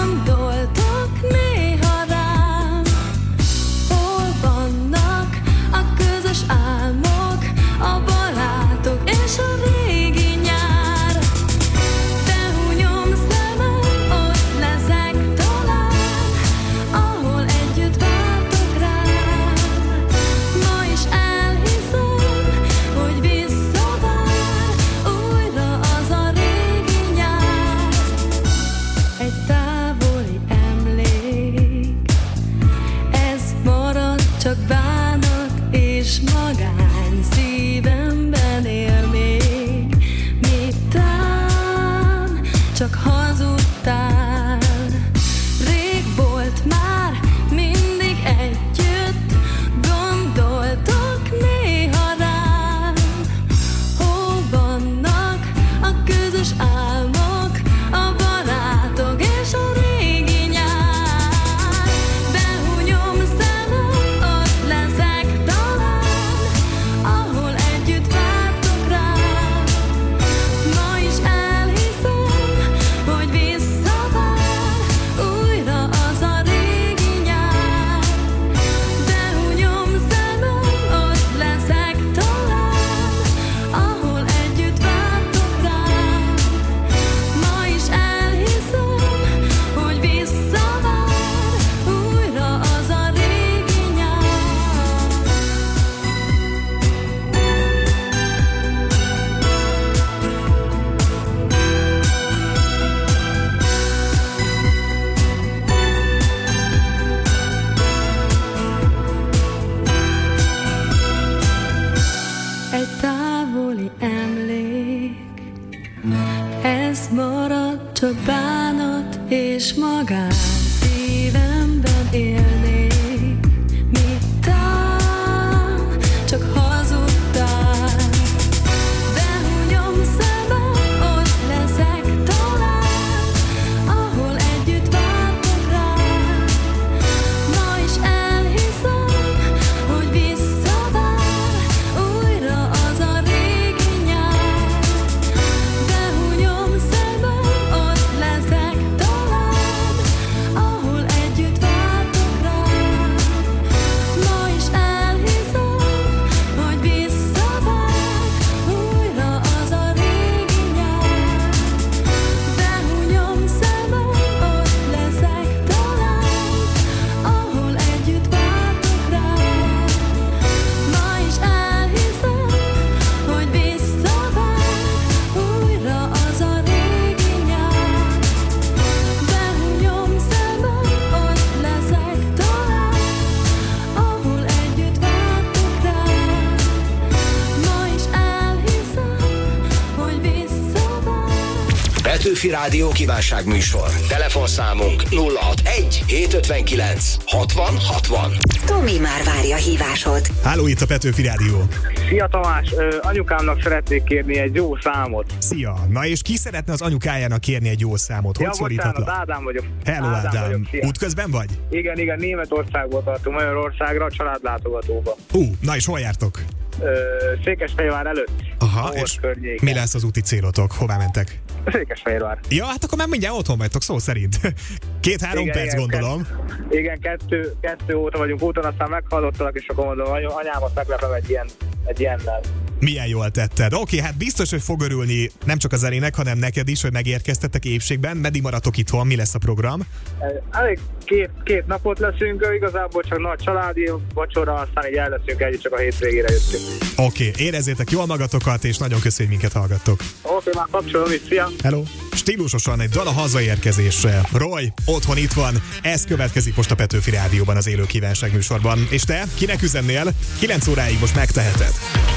Petőfi Rádió kívánságműsor. Telefonszámunk 061 759 60 60. Tomi már várja a hívásod. Háló, itt a Petőfi Rádió. Szia Tamás, anyukámnak szeretnék kérni egy jó számot. Szia, na és ki szeretne az anyukájának kérni egy jó számot? Hogy szólíthatlak? Ádám vagyok. Hello Ádám, útközben vagy? Igen, Németországból tartunk Magyarországra, családlátogatóba. Na és hol jártok? Székesfehérvár előtt. Aha, és környéken. mi lesz az úti célotok? Hová mentek? Székesfehérvár. Ja, hát akkor már mindjárt otthon vagytok, szó szerint. 2-3 perc gondolom. Igen, kettő óta vagyunk úton, aztán meghallottalak, és akkor mondom, anyámat meglepem egy ilyennel. Milyen jól tetted. Oké, hát biztos, hogy fog örülni nem csak az zenének, hanem neked is, hogy megérkeztetek épségben. Meddig maradtok itthon? Mi lesz a program? Elég két napot leszünk, igazából csak nagy családi vacsora, aztán így el leszünk együtt, csak a hétvégére jöttünk. Oké, érezzétek jól magatokat, és nagyon köszönjük, minket hallgattok. Oké, már kapcsolom is, szia! Hello! Stílusosan egy dal a hazaérkezésre. Roy, otthon itt van. Ez következik most a Petőfi Rádióban, az élő kívánságműsorban. És te, kinek üzennél? 9 óráig most megteheted.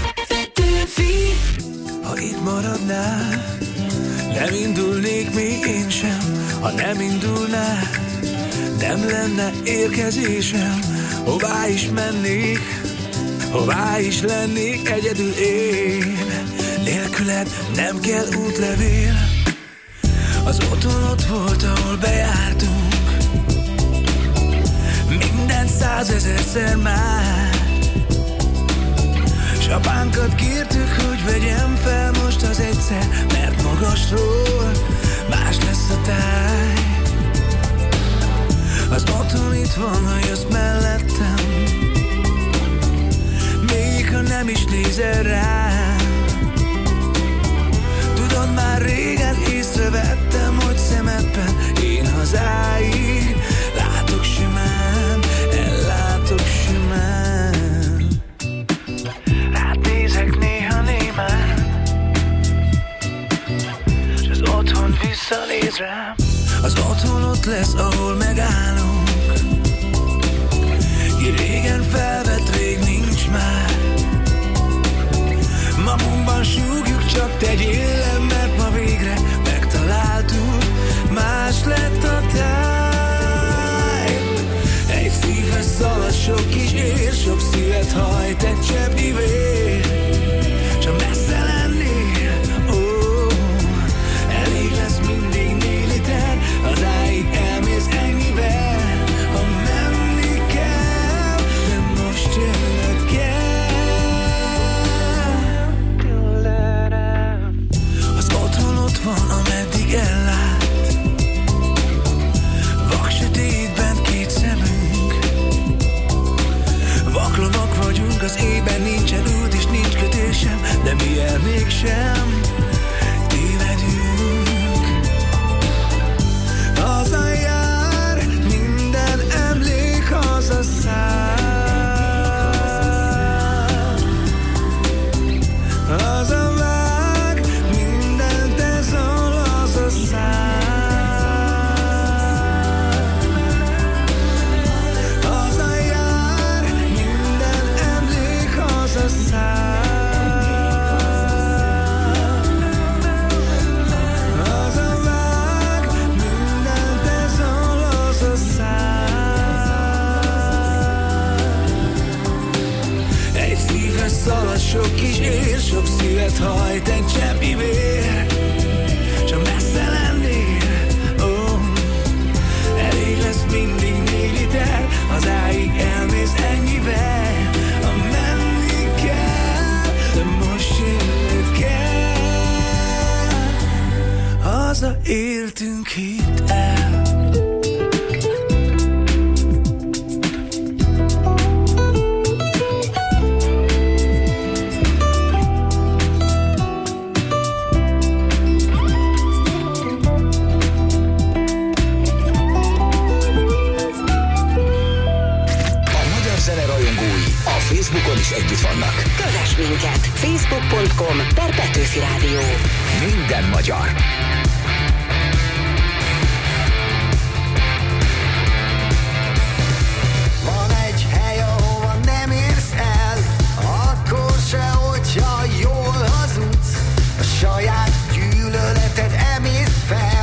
Ha itt maradnál, nem indulnék még én sem. Ha nem indulnál, nem lenne érkezésem. Hová is mennék, hová is lennék egyedül én. Nélküled nem kell útlevél. Az otthon ott volt, ahol bejártunk. Minden 100 000-szer már. S apánkat kértük, hogy vegyem fel most az egyszer, mert magasról más lesz a táj. Az otthon itt van, ha jössz mellettem, még ha nem is nézel rám. Tudod, már régen észrevettem, hogy szemedben én hazáig látok simán, ellátok simán. Nézek néha némán, s az otthon visszanéz rám. Az otthon ott lesz, ahol megállunk. Ki régen felvett, rég nincs már. Magunkban súgjuk, csak tegyél le, mert ma végre megtaláltuk. Más lett a táj. Egy szívhez szalad sok kis ér, sok szívet hajt egy cseppnyi vér. Csak messze lennél, elég lesz mindig 4 liter, hazáig elmész ennyivel. Ha menni kell, de most jönnöd kell. Az otthon ott van, ameddig ellát. Vak sötétben 2 szemünk. Vaklovak vagyunk, az éjben nincsen út és nincs kötésem, de mi el mégsem tévedünk. Hazajár, minden emlék hazaszáll. Hazavág, mindent ez a hazaszáll. Szalad sok kis ér, sok szívet hajt egy cseppnyi vér. Csak messze lennél, elég lesz mindig 4 liter, hazáig elmész ennyivel. Ha menni kell, de most jönnöd kell. Hazaértünk, hidd el. Facebookon is együtt vannak. Kövess minket! Facebook.com/Petőfi Rádió. Minden magyar. Van egy hely, ahova nem érsz el, akkor se, hogyha jól hazudsz. A saját gyűlöleted emészt fel.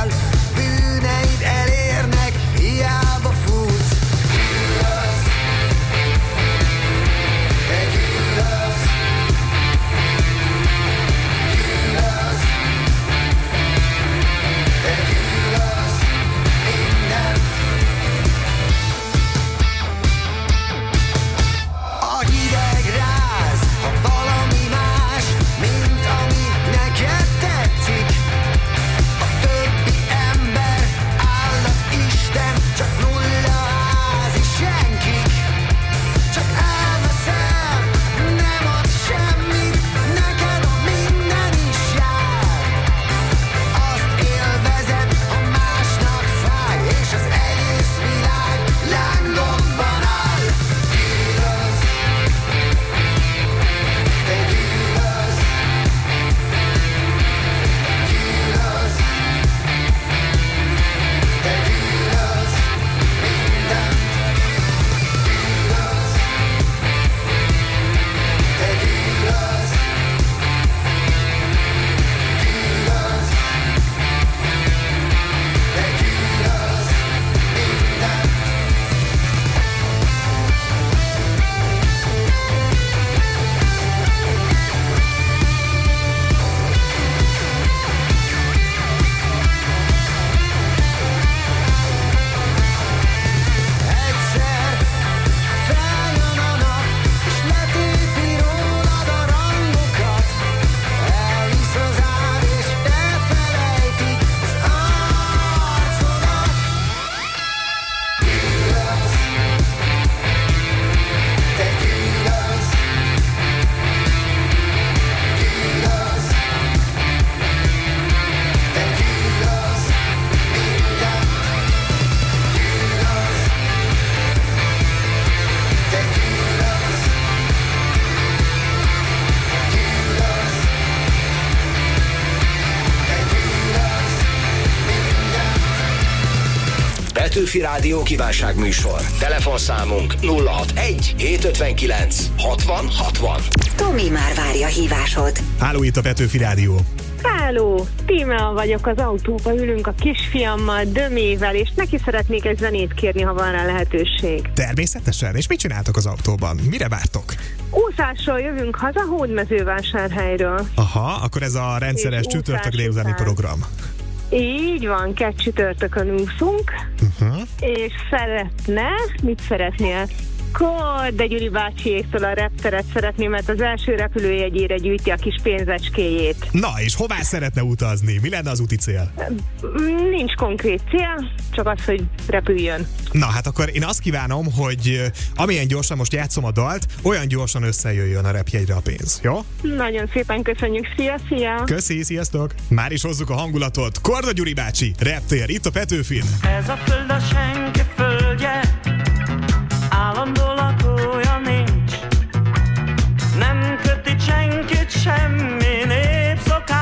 Petőfi Rádió kívánságműsor. Telefonszámunk 061 759 60 60. Tomi már várja a hívásod. Háló, itt a Petőfi Rádió. Háló, Tímea vagyok, az autóba ülünk a kisfiammal, Dömével, és neki szeretnék egy zenét kérni, ha van rá lehetőség. Természetesen, és mit csináltok az autóban? Mire vártok? Úszásról jövünk haza Hódmezővásárhelyről. Aha, akkor ez a rendszeres csütörtök délutáni program. Így van, 2 csütörtökön úszunk, és mit szeretnél? De Gyuri bácsiéktól a repteret szeretném, mert az első repülőjegyére gyűjti a kis pénzecskéjét. Na, és hová szeretne utazni? Mi lenne az úti cél? Nincs konkrét cél, csak az, hogy repüljön. Na, hát akkor én azt kívánom, hogy amilyen gyorsan most játszom a dalt, olyan gyorsan összejöjjön a repjegyre a pénz, jó? Nagyon szépen köszönjük, szia! Köszi, sziasztok! Már is hozzuk a hangulatot. Korda Gyuri bácsi, reptér, itt a Petőfin. Ez a föld a senki földje, állandó lakója nincs. Nem köti senkit semmi népszokás.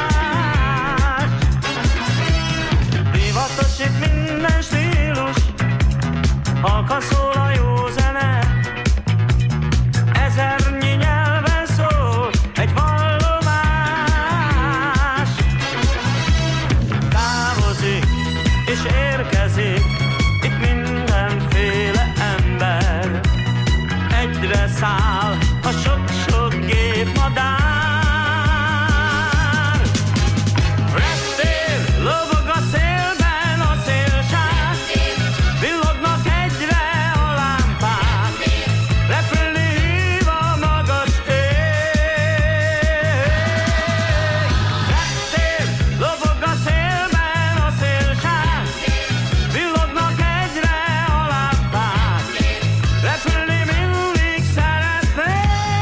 Divatos itt minden stílus, halkan szól a jó zene. Ezernyi nyelven szól egy vallomás. Távozik és érkezik itt mindenféle ember. Egyre száll a sok-sok gépmadár. Reptér, lobog a szélben a szélsák, villognak egyre a lámpák, repülni hív a magas ég. Reptér, lobog a szélben a szélsák, villognak egyre a lámpák, repülni mindig szeretnék.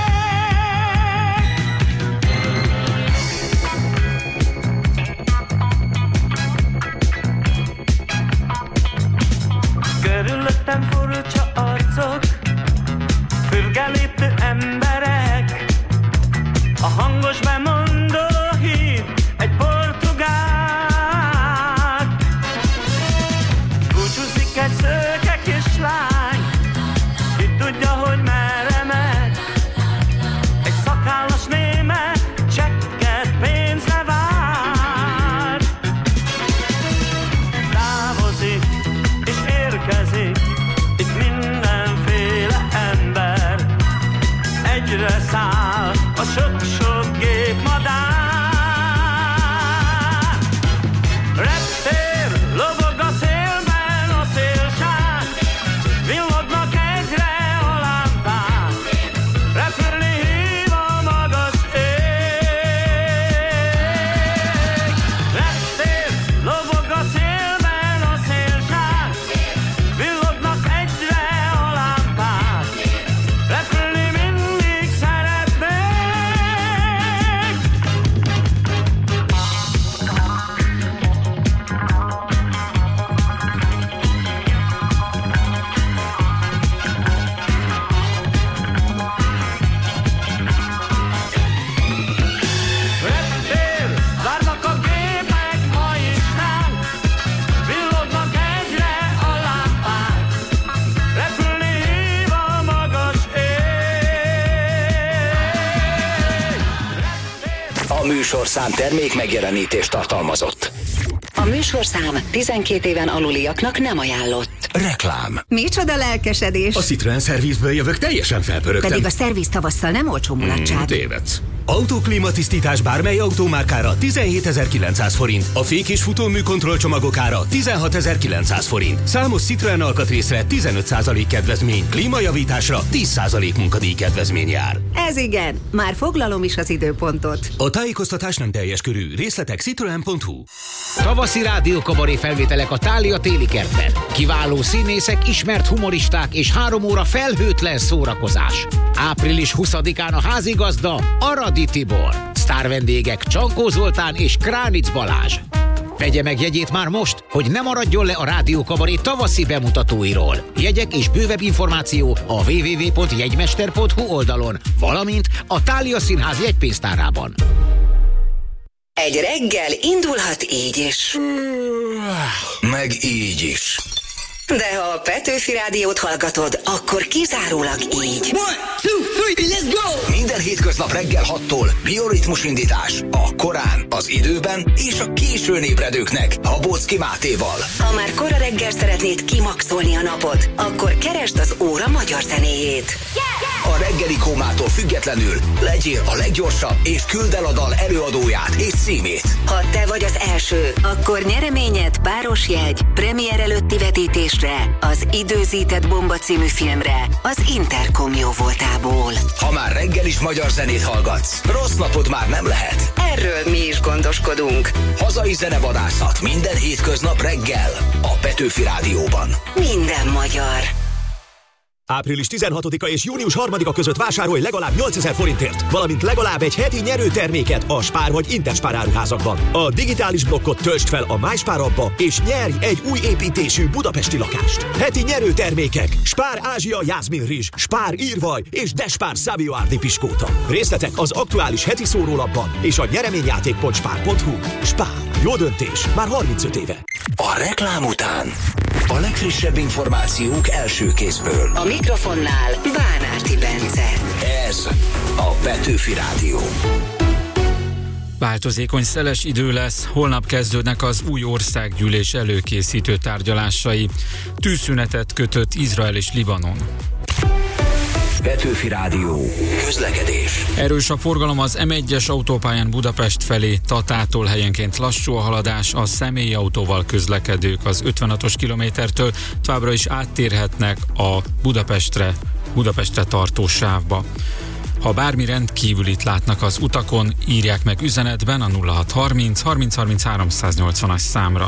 Körülöttem furcsa arcok, fürgelítő emberek, a hangos bemondó hív egy portugál. Búcsúzik egy szőke kislány, ki tudja, hogy merre megy. Egy szakállas német csekket pénzre vár. Távozik és érkezik itt mindenféle ember. Egyre száll a sok-sok gépmadár. Reptér, lobog a szélben a szélsák, villognak egyre a lámpák, repülni hív a magas ég. Reptér, lobog a szélben a szélsák, villognak egyre a lámpák, repülni mindig szeretnék. Reptér, várnak a gépek ma is ránk, villognak egyre a lámpák, repülni hív a magas ég. A műsorszám termék megjelenítést tartalmazott. A műsorszám 12 éven aluliaknak nem ajánlott. Reklám. Micsoda lelkesedés! A Citroën szervizből jövök, teljesen felpörögtem. Pedig a szerviz tavasszal nem olcsó mulatság. Tévedsz. Autóklímatisztítás bármely autómárkára 17.900 forint. A fék- és futómű kontrollcsomagokára 16.900 forint. Számos Citroën alkatrészre 15% kedvezmény. Klímajavításra 10% munkadíj kedvezmény jár. Ez igen, már foglalom is az időpontot. A tájékoztatás nem teljes körű. Részletek citroen.hu. Tavaszi rádiókabaré felvételek a Thália téli kertben. Kiváló színészek, ismert humoristák és 3 óra felhőtlen szórakozás. Április 20-án a házigazda Aradi Tibor. Sztárvendégek Csankó Zoltán és Kránic Balázs. Vegye meg jegyét már most, hogy ne maradjon le a rádiókabaré tavaszi bemutatóiról. Jegyek és bővebb információ a www.jegymester.hu oldalon, valamint a Thália Színház jegypénztárában. Egy reggel indulhat így is. Meg így is. De ha a Petőfi Rádiót hallgatod, akkor kizárólag így. 1, 2, 3, let's go! Minden hétköznap reggel 6-tól bioritmus indítás. A korán, az időben és a későn ébredőknek Habocki Mátéval. Ha már kora reggel szeretnéd kimaxolni a napod, akkor keresd az óra magyar zenéjét. A reggeli kómától függetlenül legyél a leggyorsabb és küld el a dal előadóját és címét. Ha te vagy az első, akkor nyereményed páros jegy, premier előtti vetítésre, az Időzített Bomba című filmre, az Intercom jó voltából. Ha már reggel is magyar zenét hallgatsz, rossz napod már nem lehet. Erről mi is gondoskodunk. Hazai zenevadászat minden hétköznap reggel a Petőfi Rádióban. Minden magyar. Április 16-a és június 3-a között vásárolj legalább 8000 forintért, valamint legalább egy heti nyerőterméket a Spár vagy Interspár áruházakban. A digitális blokkot töltsd fel a MySpár appba, és nyerj egy új építésű budapesti lakást. Heti nyerőtermékek: Spár Ázsia Jászmin rizs, Spár írvaj és Despár Savioardi piskóta. Részletek az aktuális heti szórólapban és a nyereményjáték.spár.hu. Spár. Jó döntés. Már 35 éve. A reklám után a legfrissebb információk első kézből. A mikrofonnál Bánárti Bence. Ez a Petőfi Rádió. Változékony szeles idő lesz, holnap kezdődnek az új országgyűlés előkészítő tárgyalásai. Tűzszünetet kötött Izrael és Libanon. Petőfi Rádió. Közlekedés. Erős a forgalom az M1-es autópályán Budapest felé, Tatától helyenként lassú a haladás, a személyi autóval közlekedők az 56-os kilométertől továbbra is áttérhetnek a Budapestre tartó sávba. Ha bármi rendkívülit látnak az utakon, írják meg üzenetben a 0630 30 30 380-as számra.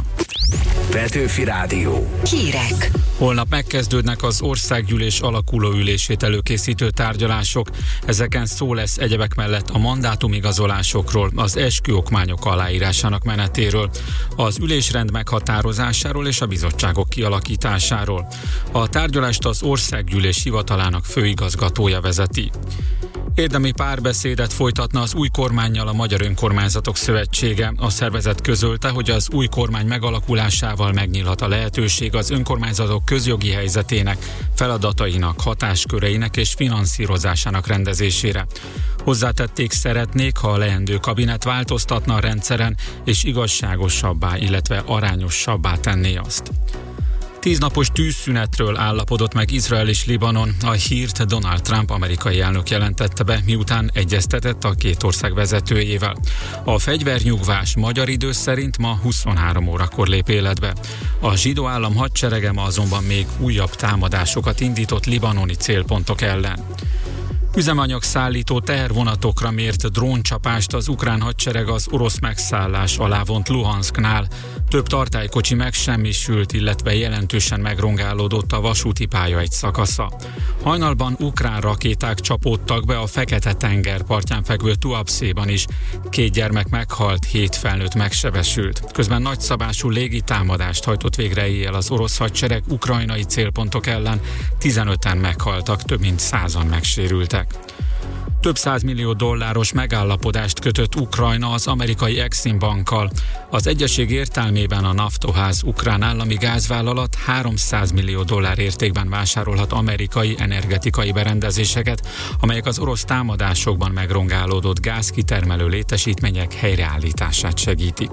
Petőfi Rádió. Hírek. Holnap megkezdődnek az országgyűlés alakuló ülését előkészítő tárgyalások. Ezeken szó lesz egyebek mellett a mandátumigazolásokról, az esküokmányok aláírásának menetéről, az ülésrend meghatározásáról és a bizottságok kialakításáról. A tárgyalást az országgyűlés hivatalának főigazgatója vezeti. Érdemi párbeszédet folytatna az új kormánnyal a Magyar Önkormányzatok Szövetsége. A szervezet közölte, hogy az új kormány megalakulásával megnyílhat a lehetőség az önkormányzatok közjogi helyzetének, feladatainak, hatásköreinek és finanszírozásának rendezésére. Hozzátették, szeretnék, ha a leendő kabinet változtatna a rendszeren, és igazságosabbá, illetve arányosabbá tenné azt. 10 napos tűzszünetről állapodott meg Izrael és Libanon. A hírt Donald Trump amerikai elnök jelentette be, miután egyeztetett a két ország vezetőjével. A fegyvernyugvás magyar idő szerint ma 23 órakor lép életbe. A zsidó állam hadserege ma azonban még újabb támadásokat indított libanoni célpontok ellen. Üzemanyagszállító tehervonatokra mért dróncsapást az ukrán hadsereg az orosz megszállás alá vont Luhansknál. Több tartálykocsi megsemmisült, illetve jelentősen megrongálódott a vasúti pálya egy szakasza. Hajnalban ukrán rakéták csapódtak be a Fekete-tenger partján fekvő Tuapszéban is. 2 gyermek meghalt, 7 felnőtt megsebesült. Közben nagyszabású légitámadást hajtott végre éjjel az orosz hadsereg ukrajnai célpontok ellen. 15-en meghaltak, több mint 100-an megsérültek. Több $100 millió megállapodást kötött Ukrajna az amerikai Exim bankkal. Az egyezség értelmében a Naftoház ukrán állami gázvállalat $300 millió értékben vásárolhat amerikai energetikai berendezéseket, amelyek az orosz támadásokban megrongálódott gázkitermelő létesítmények helyreállítását segítik.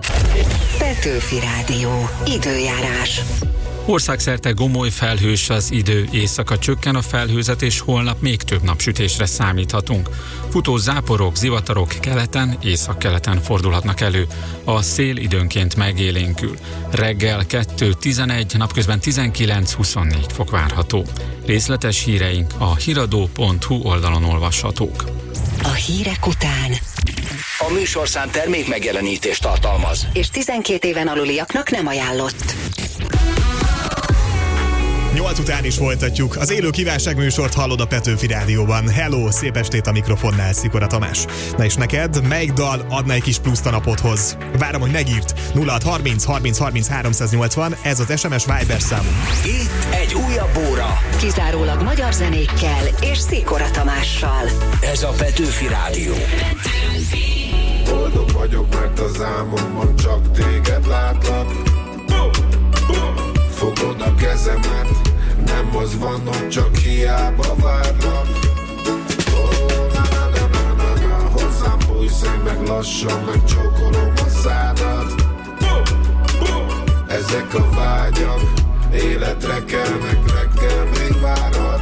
Petőfi Rádió. Időjárás. Országszerte gomoly felhős az idő, éjszaka csökken a felhőzet, és holnap még több napsütésre számíthatunk. Futó záporok, zivatarok keleten, északkeleten fordulhatnak elő. A szél időnként megélénkül. Reggel 2-11, napközben 19-24 fok várható. Részletes híreink a hiradó.hu oldalon olvashatók. A hírek után A műsorszám termék megjelenítést tartalmaz, és 12 éven aluliaknak nem ajánlott. 8 után is folytatjuk. Az élő kívánságműsort hallod a Petőfi Rádióban. Hello, szép estét a mikrofonnál, Szikora Tamás. Na és neked, melyik dal adna egy kis pluszt a napodhoz? Várom, hogy megírt. 0630 30 30 380, ez az SMS Viber számunk. Itt egy újabb óra. Kizárólag magyar zenékkel és Szikora Tamással. Ez a Petőfi Rádió. Boldog vagyok, mert az álmomban csak téged látlak. Fogod a kezemet, nem az van, hogy csak hiába várlak. Hozzám bújsz, én meg lassan megcsókolom a szádat. Ezek a vágyak életre kelnek, reggel még várhat.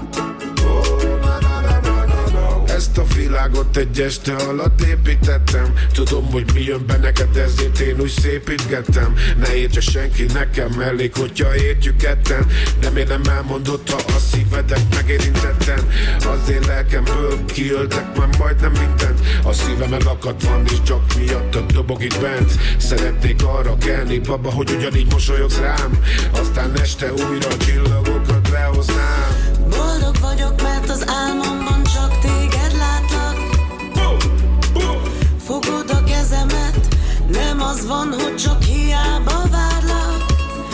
Ezt a világot egy este alatt építettem. Tudom, hogy mi jön be neked, ezért én úgy szépítgettem. Ne értse senki nekem, elég, hogyha értjük ketten. De miért nem elmondott, ha a szívedet megérintettem? Az én lelkemből kiöltek már majdnem mindent. A szívem elakadt van, és csak miattad dobog itt bent. Szeretnék arra kelni, baba, hogy ugyanígy mosolyogsz rám. Aztán este újra a csillagokat lehoznám. Boldog vagyok, mert az álmomban csak téged látlak. Fogod a kezemet, nem az van, hogy csak hiába várlak.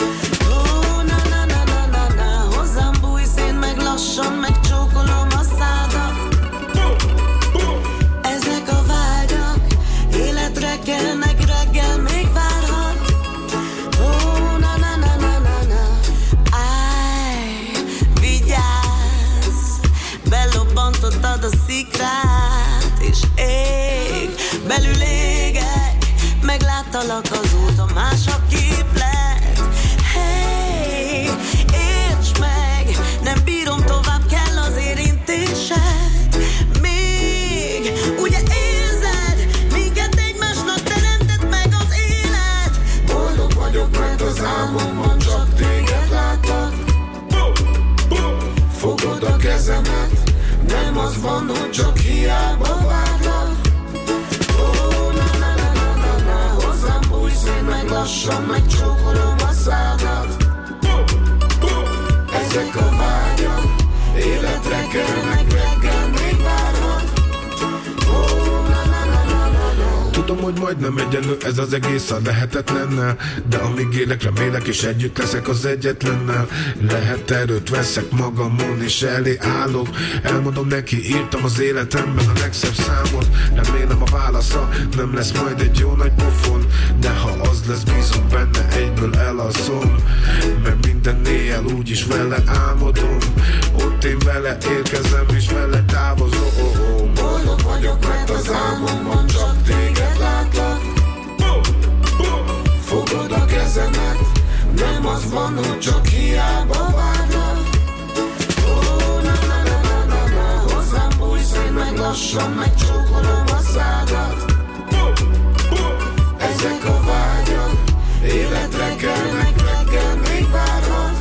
Na, hozzám bújsz, én meg lassan megcsókolom a szádat. Ezek a vágyak életre kelnek, reggel még várhat. Bellobbantottad a szikrát, és ég, belül égek, megláttalak azóta más a képlet. Hey, értsd meg, nem bírom tovább, kell az érintésed. Még, ugye érzed, minket egymásnak teremtett meg az élet. Boldog vagyok, mert az álmomban csak téged látlak. Fogod a kezemet, nem az van, hogy csak hiába várlak. Na, hozzám bújsz, én meg lassan megcsókolom a szádat. Ezek a vágyak életre kelnek, reggel még várhat. Tudom, hogy majdnem egyenlő ez az egész a lehetetlennel, de amíg élek, remélek és együtt leszek az egyetlennel. Lehet erőt veszek magamon és elé állok. Elmondom neki, írtam az életemben a legszebb számot. Remélem a válasza nem lesz majd egy jó nagy pofon, de ha az lesz, bízom benne, egyből elalszom. Mert minden éjjel úgyis vele álmodom. Ott én vele érkezem és vele távozom. Boldog vagyok, mert az álmomban csak téged látlak. Fogod a kezemet, nem az van, hogy csak hiába várlak. Na, hozzám bújsz, én meg lassan megcsókolom a szádat. Ezek a vágyak életre kelnek, reggel még várhat.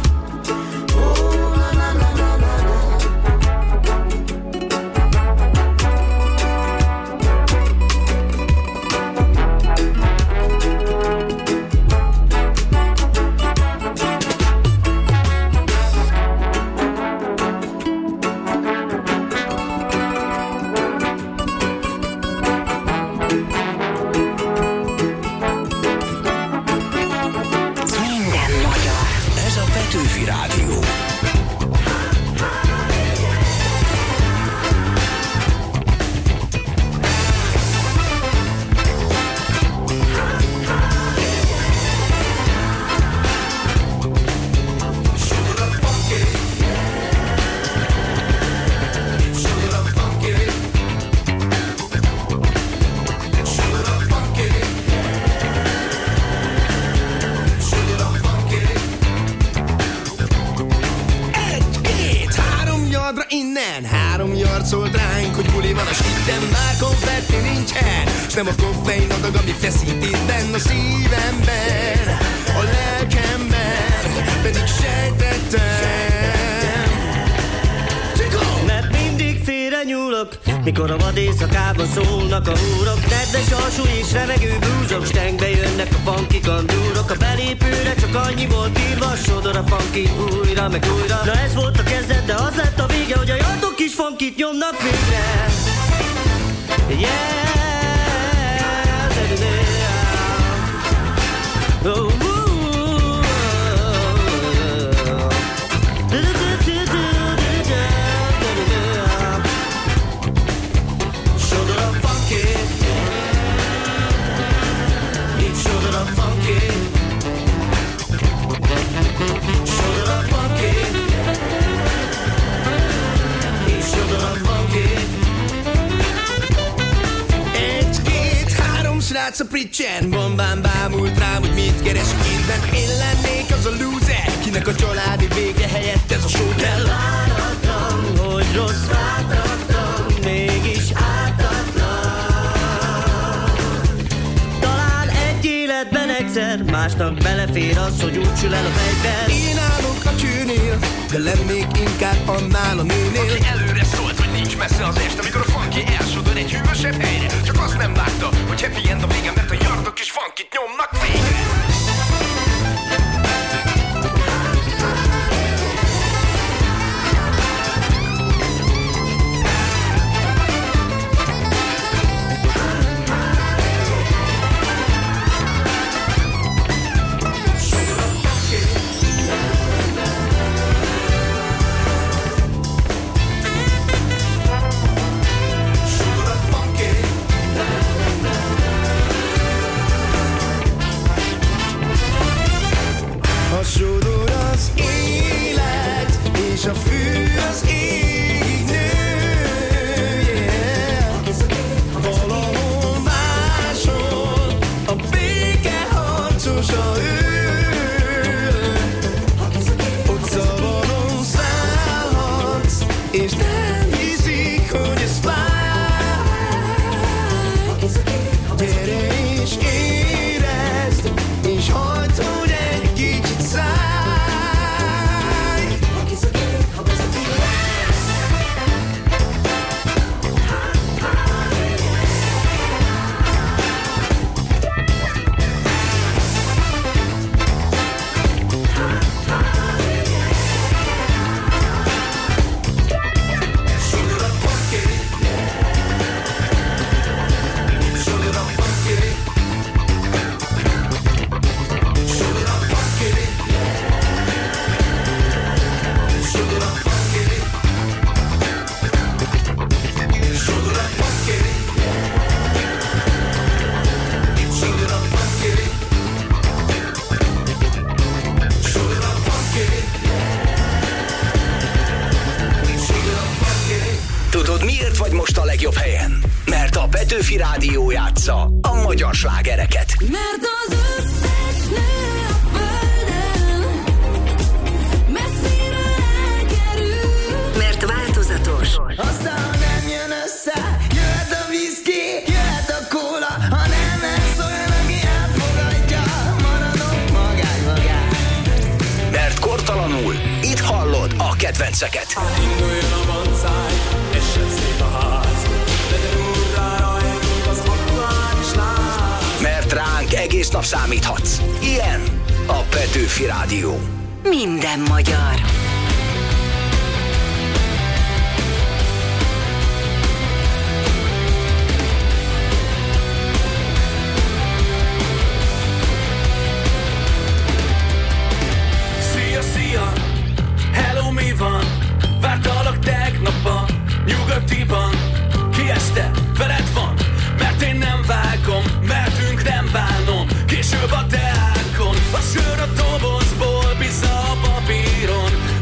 S nem a koffein adag, ami feszít itt benn a szívemben, a lelkemben, pedig sejtettem. Mert mindig félre nyúlok, mikor a vad éjszakában szólnak a húrok. Nedves alsú és remegő blúzok, stengbe jönnek a funky kandúrok. A belépőre csak annyi volt írva, sodor a funky újra meg újra. Na ez volt a kezdet, de az lett a vége, hogy a jartok kis funkit nyomnak végre. Yeah! a pretend. Bombán bámult rám, hogy mit keres innen. Én lennék az a loser, kinek a családi vége helyett ez a show kell. Váratlan, hogy rossz vádratlan, mégis ártatlan. Talán egy életben egyszer, másnak belefér az, hogy úgy sül el a fegyver. Én állok a csőnél, de lennék inkább annál a nőnél. Aki előre szólt, hogy nincs messze az est, amikor a funky elsodor egy hűvösebb helyre. Csak azt nem látta, hogy happy end a vége, mert a yardok is funkit nyomnak végre. A sodor az élet, és a fű az égig nő, yeah. Valahol máshol a béke harcosa ül. Ott szabadon szállhatsz, és nem hiszik, hogy ez fáj. Gyere és érezd, és hagyd, hogy egy kicsit szállj. Tudod, miért vagy most a legjobb helyen? Mert a Petőfi Rádió játsza a magyar slágereket. Mert az összes nő a földön messzire elkerül. Mert változatos. Aztán nem jön össze, jöhet a viszki, jöhet a kóla. Ha nem ez olyan, aki elfogadja, maradok magán. Mert kortalanul itt hallod a kedvenceket. Induljon a bonszáj, essen szép a ház, legyen úrrá rajtunk az aktuális láz. Mert ránk egész nap számíthatsz. Ilyen a Petőfi Rádió. Minden magyar. Szia, szia, hello, mi van? Vártalak tegnap a nyugatiban. Ki este veled van? Mert én nem vágom, mertünk nem bánom. Később a teákon, a sör a dobozból, pizza a papíron.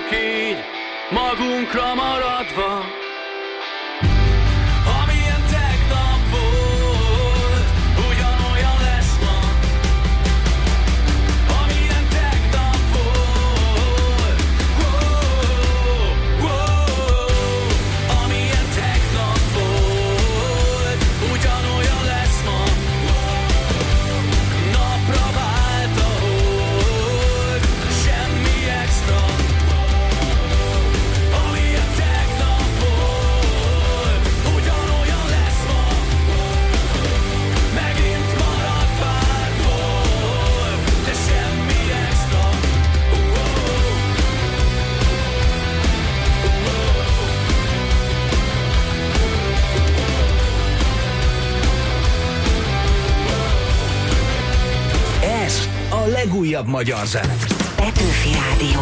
így, magunkra maradva. Legújabb magyar zene. Petőfi Rádió.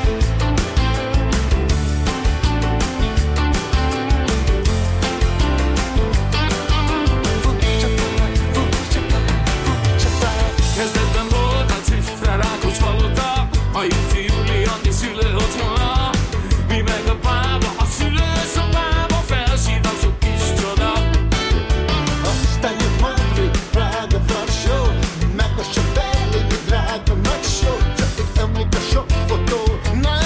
Kezdetben volt a cifre Rákos palota, a Juci Júli Andi szülő otthona. Mi meg a pába, a szülőszobába, felsítasok kis csoda. Aztán jött Madrid, Prága, Varsó, meg a Sabelli, drága nagy show. Csak emlék a sok fotó, na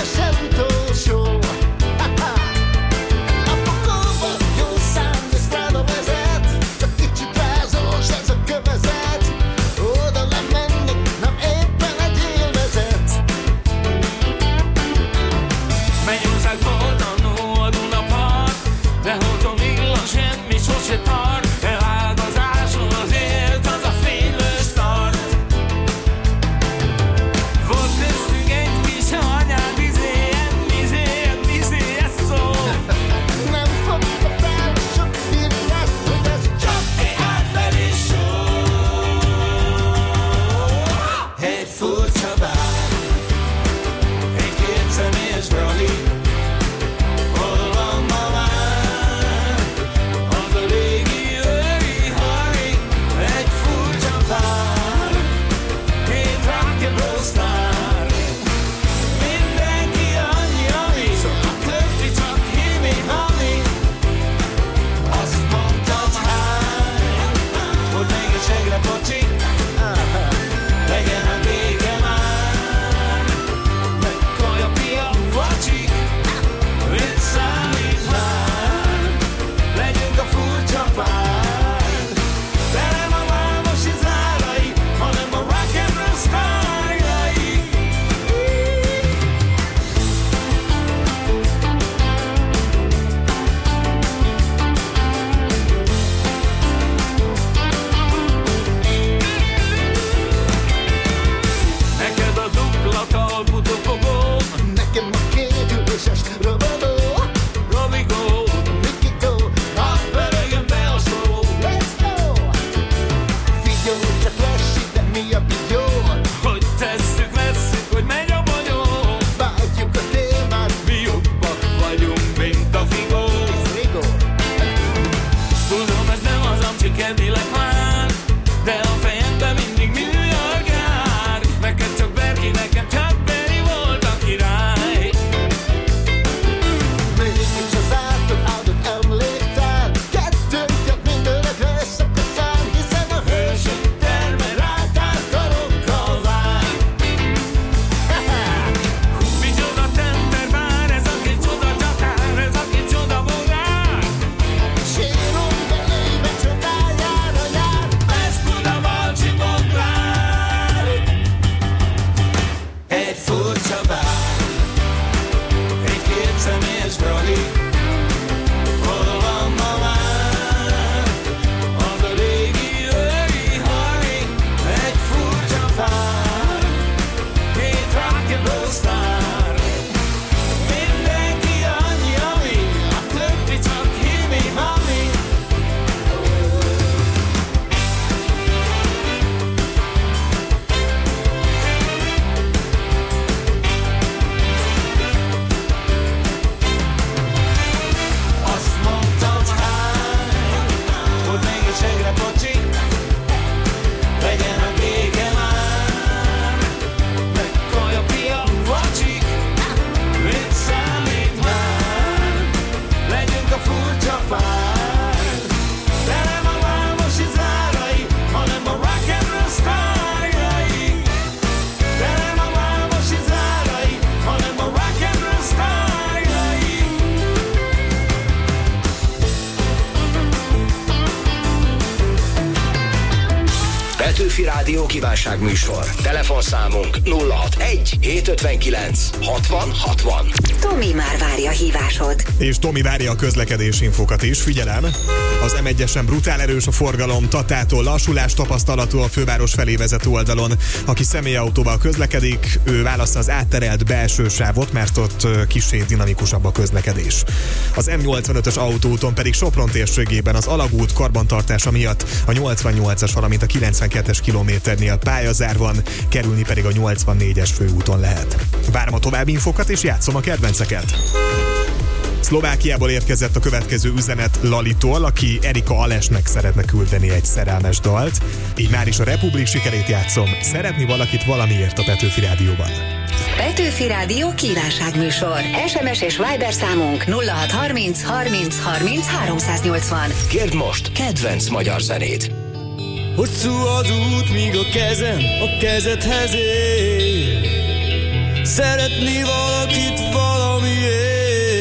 Petőfi Rádió kívánságműsor. Telefonszámunk 061 759 60 60. Tomi már várja a hívásod. És Tomi várja a közlekedési infokat is. Figyelem! Az M1-esen brutál erős a forgalom, Tatától lassulás tapasztalható a főváros felé vezető oldalon. Aki személyautóval közlekedik, ő válassza az átterelt belső sávot, mert ott kissé dinamikusabb a közlekedés. Az M85-ös autóúton pedig Sopron térségében az alagút karbantartása miatt a 88-as, valamint a 92-es kilométernél pályazár van, kerülni pedig a 84-es főúton lehet. Várom a további infokat és játszom a kedvenceket. Szlovákiából érkezett a következő üzenet Lalitól, aki Erika Alesnek szeretne küldeni egy szerelmes dalt. Így már is a Republik sikerét játszom. Szeretni valakit valamiért a Petőfi Rádióban. Petőfi Rádió kívánságműsor. SMS és Viber számunk 0630 30 30 380. Kérd most kedvenc magyar zenét. Hosszú az út, míg a kezem a kezedhez ér. Szeretni valakit valamiért.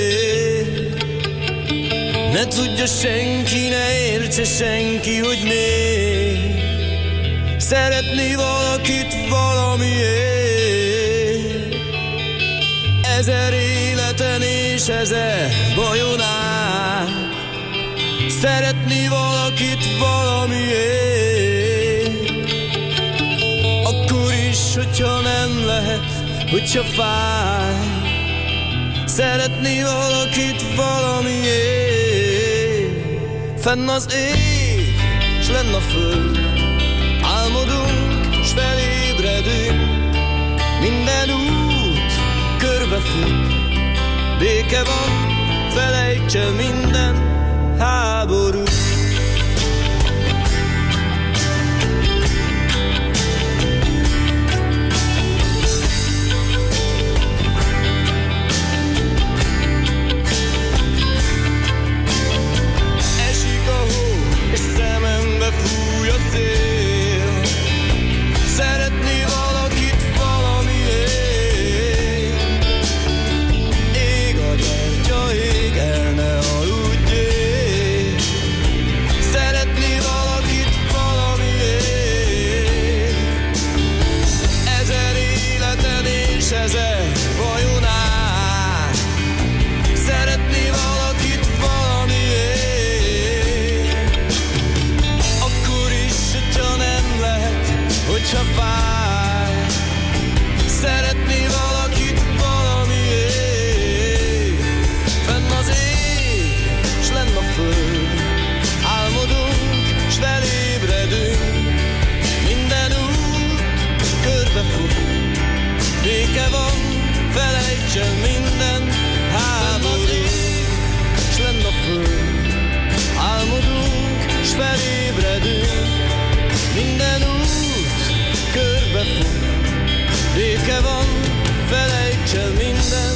Ne tudja senki, ne értse senki, hogy miért. Szeretni valakit valamiért. Ezer életen és ezer bajon át. Szeretni valakit valamiért. Akkor is, hogyha nem lehet, hogyha fáj. Szeretni valakit valamiért. Fenn az ég, s lenn a föld. Álmodunk, s felébredünk. Minden út körbefut. Béke van, felejtse minden háború. Fúj a szél. Szeretni valakit valamiért. Ég a gyertya, ég el, ne aludjél. Szeretni valakit valamiért. Ezer életen és ezer vajon át. Szeretni valakit valamiért. Hogyha fáj, szeretni valakit valamiért. Fenn az ég, s lenn a föld. Álmodunk, s felébredünk. Minden út körbefut. Béke van, felejtse minden háború. Az ég, s lenn a föld. Álmodunk, s felébredünk. Minden út körbefut, béke van, felejtse minden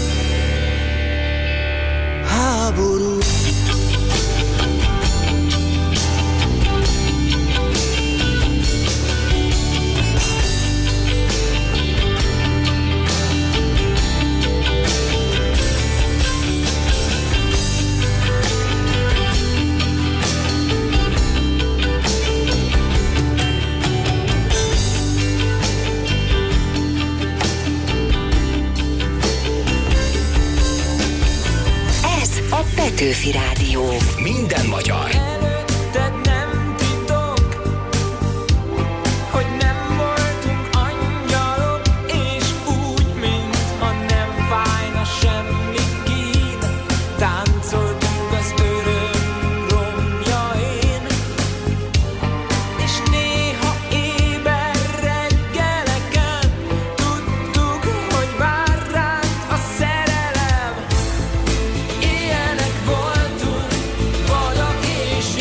háború. Petőfi Rádió. Minden magyar. Ilyenek voltunk, vagy a kés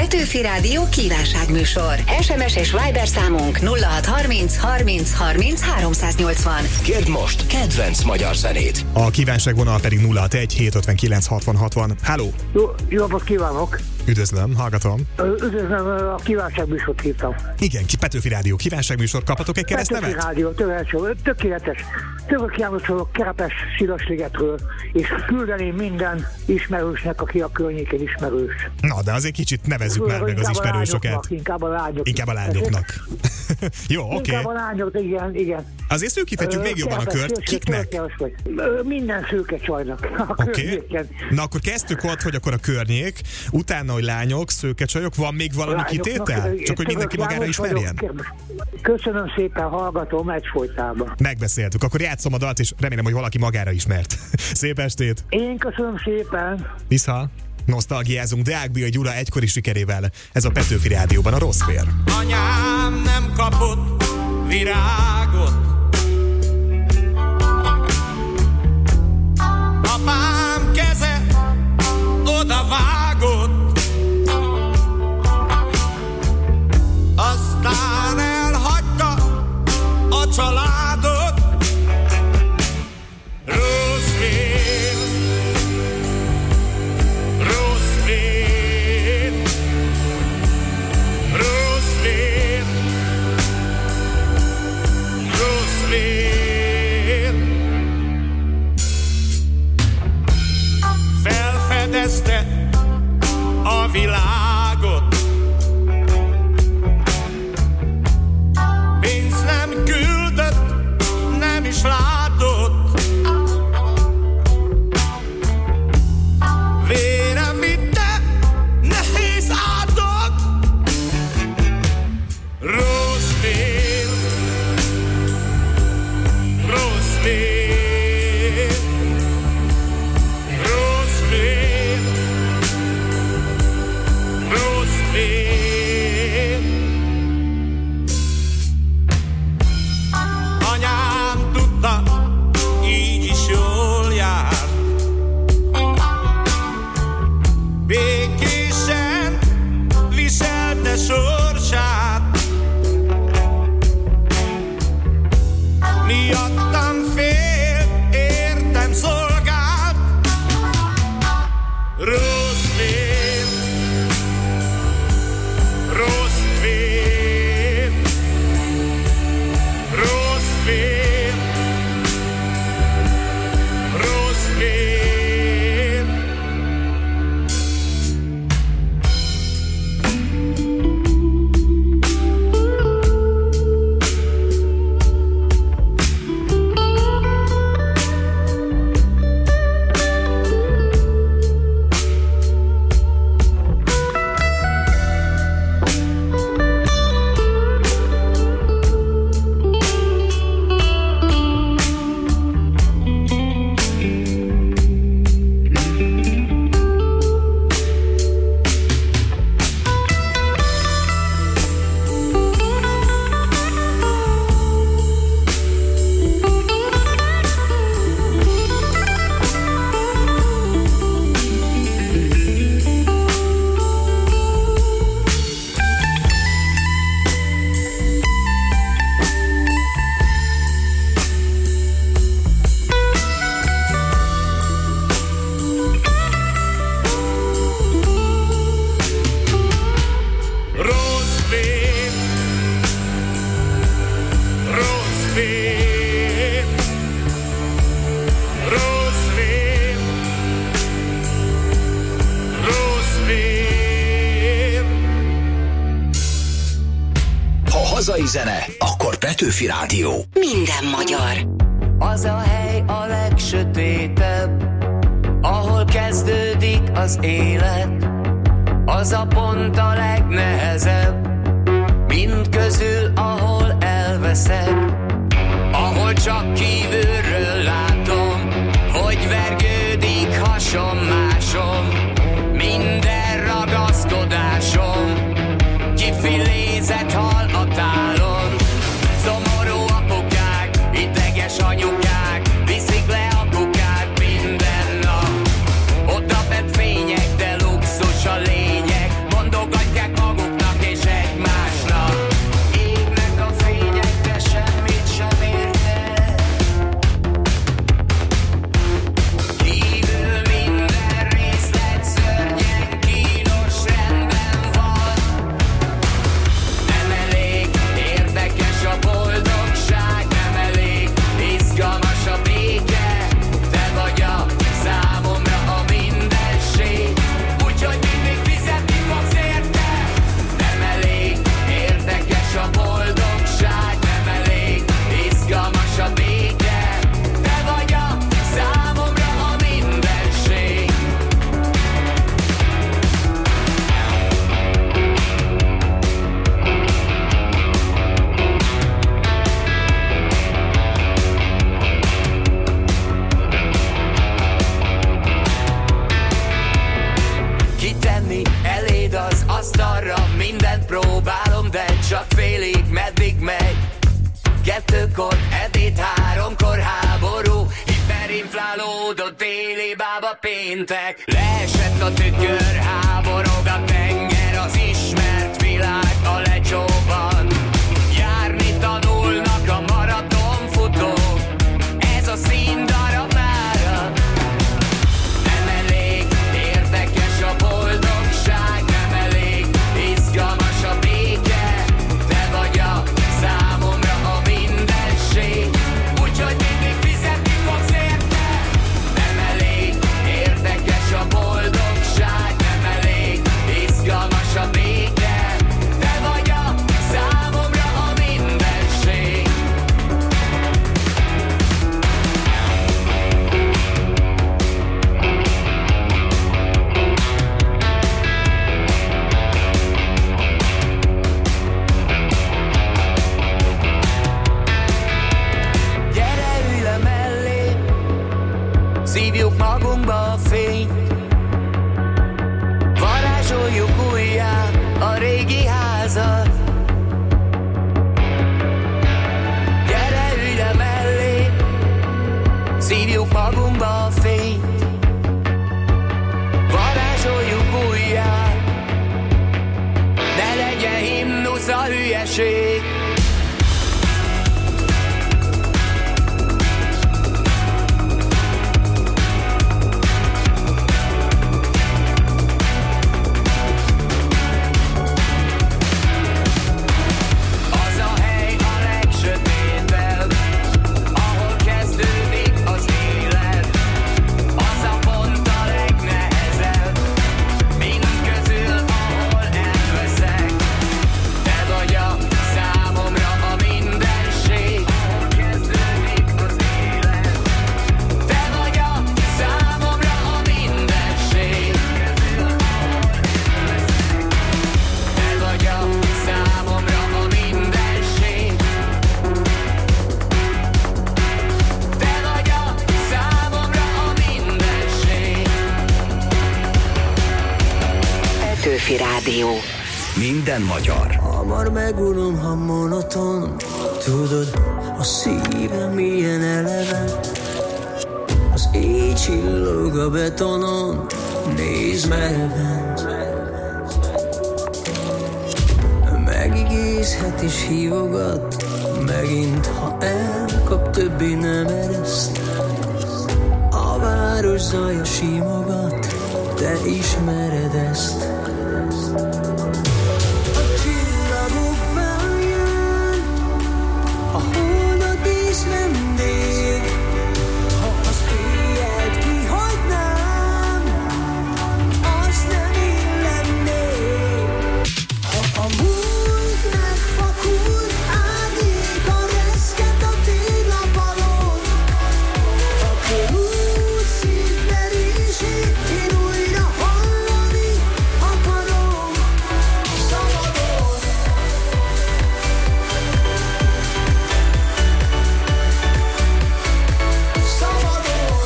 Petőfi Rádió kívánságműsor. SMS és Viber számunk 0630 30 30 380. Kérd most kedvenc magyar zenét. A kívánságvonal pedig 061 759 60 60. Halló! Jó napot kívánok! Üdvözlöm, hallgatom. Üdvözlöm, a kívánságműsort hívtam. Igen, Petőfi Rádió kívánságműsor. Kaphatok egy keresztnevet? Petőfi Rádió, tökéletes. Török János vagyok Kerepes Szilasigetről, és küldeném minden ismerősnek, aki a környéken ismerős. Na, de azért kicsit nevezzük már meg az ismerősöket. Inkább a lányoknak. Inkább a lányoknak. Jó, oké. Inkább a lányok, igen. Azért szűkíthetjük még jobban a kört. Kiknek? Minden szőke csajnak. Oké. Na akkor kezdtük ott, hogy akkor a környék, utána, hogy lányok, szőke csajok, van még valami kitétel? Csak hogy mindenki magára ismerjen? Köszönöm szépen, hallgatom egyfolytában. Megbeszéltük, akkor játszom a dalt, és remélem, hogy valaki magára ismert. Szép estét! Én köszönöm szépen! Vissza! Nosztalgiázunk Deák Béla Gyula egykori sikerével. Ez a Petőfi Rádióban a Rossz Fér. Anyám nem kapott virágot, apám keze oda vágott, aztán elhagyta a családot. Felfedezte a világot, pénzt nem küldött, nem is látott, vére vitte nehéz átok. Rossz vér, rossz vér, rossz vér, rossz vér. Anyám tudta, így is jól jár, békésen viselte sorsát. Miattam fél, értem szolgált. Rossz vér, rossz vér, rossz vér, rossz vér. Hazai zene, akkor Petőfi Rádió. Minden magyar. Az a hely a legsötétebb, ahol kezdődik az élet. Az a pont a legnehezebb, mind közül, ahol elveszek. Ahol csak kívülről látom, hogy vergődik hasonmásom. Minden ragaszkodásom kifilézett hal a tálon. Szomorú apukák, ideges anyukák viszik le a kukát minden nap. Oda bent fények, de luxus a lényeg. Mondogatják csalódott téli bába péntek. Leesett a tükör, háborog a tenger, az ismert világ a lecsóban. Járni tanulnak a maratonfutók, ez a színdarab mára. Nem elég érdekes a boldogság, nem elég izgalmas a béke. Te vagy a számomra a mindenség, úgyhogy mindig fizetni fogsz érte. Nem elég érdekes a boldogság, nem elég izgalmas a béke. Te vagy a számomra a mindenség. Gyere, ülj le mellé, szívjuk magunkba a fényt, varázsoljuk újjá a régi házat. Gyere, ülj le mellé, szívjuk magunkba a fényt, varázsoljuk újjá, ne legyen himnusz a hülyeség. Az a hely a legsötétebb, ahol kezdődik az élet. Az a pont a legnehezebb, mindközül, ahol elveszek. Te vagy a számomra a mindenség, ahol kezdődik az élet. Te vagy a számomra a mindenség, te vagy a számomra a mindenség. Te vagy a számomra a mindenség. Petőfi Rádió. Minden magyar. Hamar megunom, ha monoton. Tudod, a szívem milyen eleven. Az éj csillog a betonon, nézd mereven. Megigézhet és hívogat, megint ha elkap, többé nem ereszt. A város zaja simogat, te ismered ezt. A csillagokban jön, a holnap is vendég. Ha az éjjelt kihagynám, az nem én lennék. Ha a múlt megfakul, árnyék a reszket a téglapadon, akkor úgy szívverését én újra hallani akarom. Szabadon. Szabadon.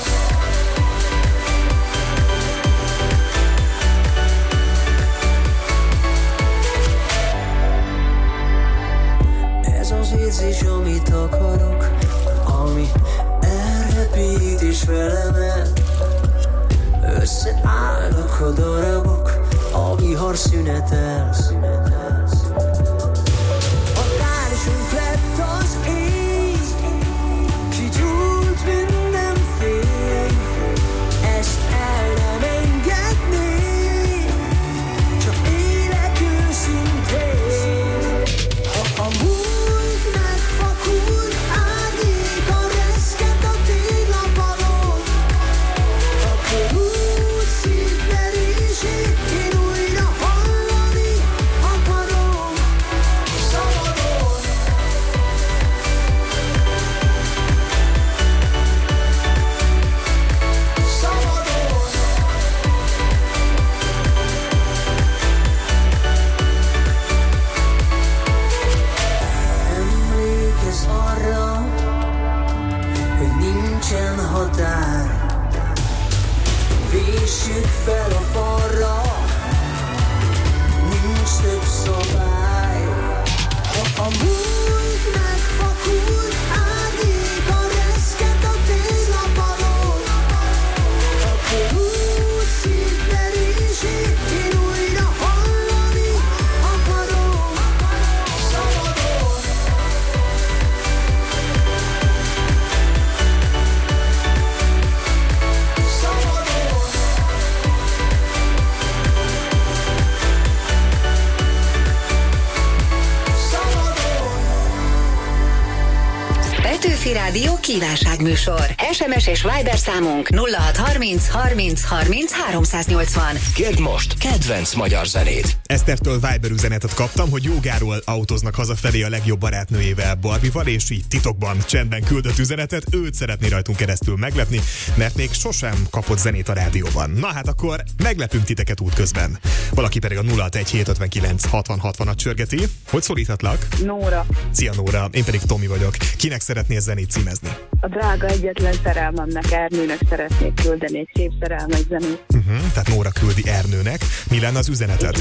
Ez az érzés, amit akarok, ami elrepít és felemel. Összeállnak a darabok, a vihar szünetel. A társunk lett az éj, kigyújt minden fény. Ezt el nem engedné, csak élek őszintén. Ha a múlt megfakul, árnyék a reszket a téglapadon, akkor úgy szívverését én újra hallani akarom. Szabadon. Szabadon. Emlékezz arra, hogy nincsen határ. Véssük fel a falra, nincs több szabály. Ha a múlt megfakul, árnyék a reszket a téglapadon, Rádió kívánságműsor. SMS és Viber számunk 0630 30 30 380. Kérd most kedvenc magyar zenét. Esztertől Viber üzenetet kaptam, hogy jogáról autóznak hazafelé a legjobb barátnőjével, Barbival, és így titokban, csendben küldött üzenetet, őt szeretné rajtunk keresztül meglepni, mert még sosem kapott zenét a rádióban. Na hát akkor meglepünk titeket útközben. Valaki pedig a 061 60 60-at csörgeti. Hogy szólíthatlak? Nóra. Szia Nóra, én pedig Tomi vagyok. Kinek szeretnél zenét címezni? A drága egyetlen szerelmemnek, Ernőnek szeretnék küldeni egy szép szerelmes zenét. Tehát Nóra küldi Ernőnek. Mi lenne az üzeneted?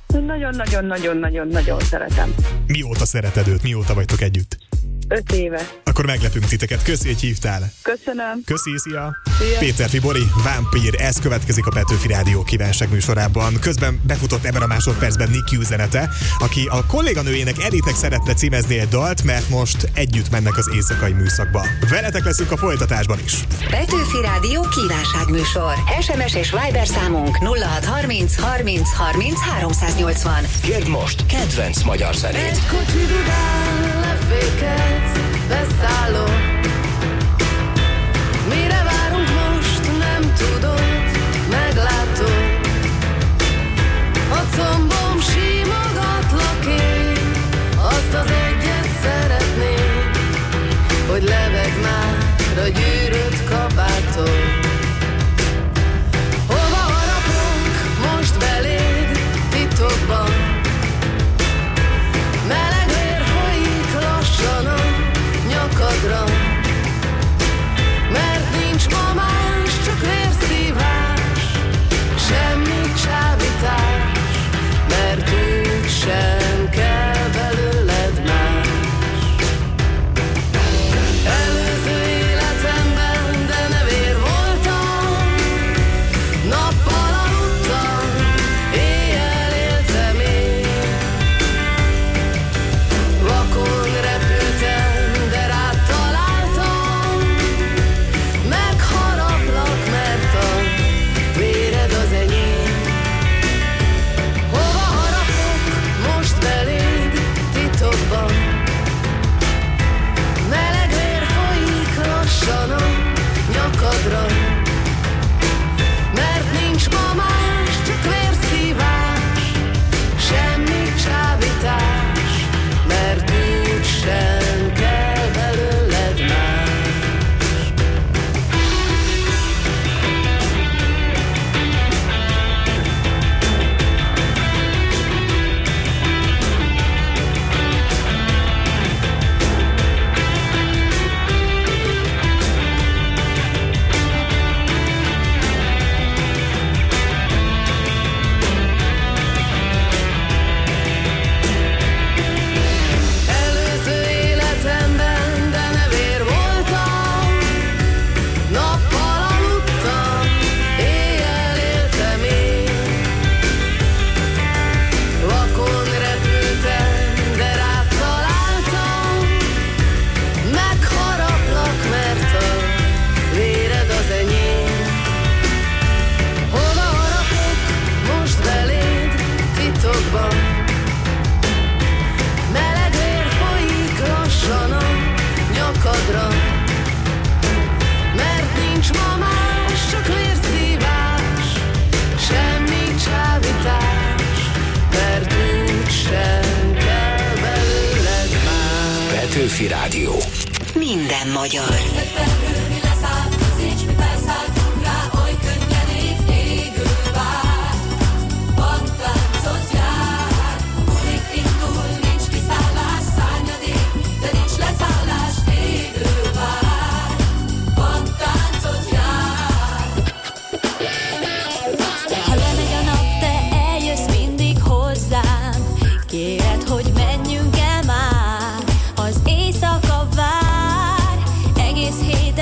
Nagyon szeretem. Mióta szereted őt? Mióta vagytok együtt? 5 éve. Akkor meglepünk titeket. Köszi, hogy hívtál. Köszönöm. Köszi, szia. Szia. Péter Fibori, Vámpír, ez következik a Petőfi Rádió kívánság műsorában. Közben befutott ebben a másodpercben Niki üzenete, aki a kolléganőjének Editnek szeretne címezni egy dalt, mert most együtt mennek az éjszakai műszakba. Veletek leszünk a folytatásban is. Petőfi Rádió kívánságműsor. SMS és Viber számunk 0630 30 30 380. Kérd most kedvenc magyar zenét. Egy kocsi dudál, lefékezz, beszállok. Mire várunk most, nem tudod, meglátod. A combom simogatlak én, azt az egyet szeretném, hogy levegd már a gyűrött kabáton. Hova harapunk most beléd titokban? Meleg vér folyik lassan a nyakadra, mert nincs ma más, csak vérszívás, semmi csábítás, mert úgy sem kell belőled más. Előző életemben, de ne vér voltam, nappal aludtam, éjjel éltem én. Vakon repültem, de rád találtam, megharaplak, mert a véred az enyém. Hova harapok most beléd titokban? Meleg vér folyik lassan a nyakadra, mert nincs ma más, csak vérszívás, semmi csábítás, mert úgy sem kell belőled más. Előző életemben, de ne vér voltam, nappal aludtam, éjjel éltem én. Vakon repültem, de rád találtam, megharaplak, mert a véred az enyém. Hova harapok most beléd titokban? Meleg vér folyik lassan a nyakadra, mert nincs ma más, csak vérszívás, semmi csábítás, mert úgy sem kell belőled más. Petőfi Rádió. Minden magyar. Ha lemegy a nap, te eljössz mindig hozzám. Kéred, hogy menjünk el már, az éjszaka vár. Egész hét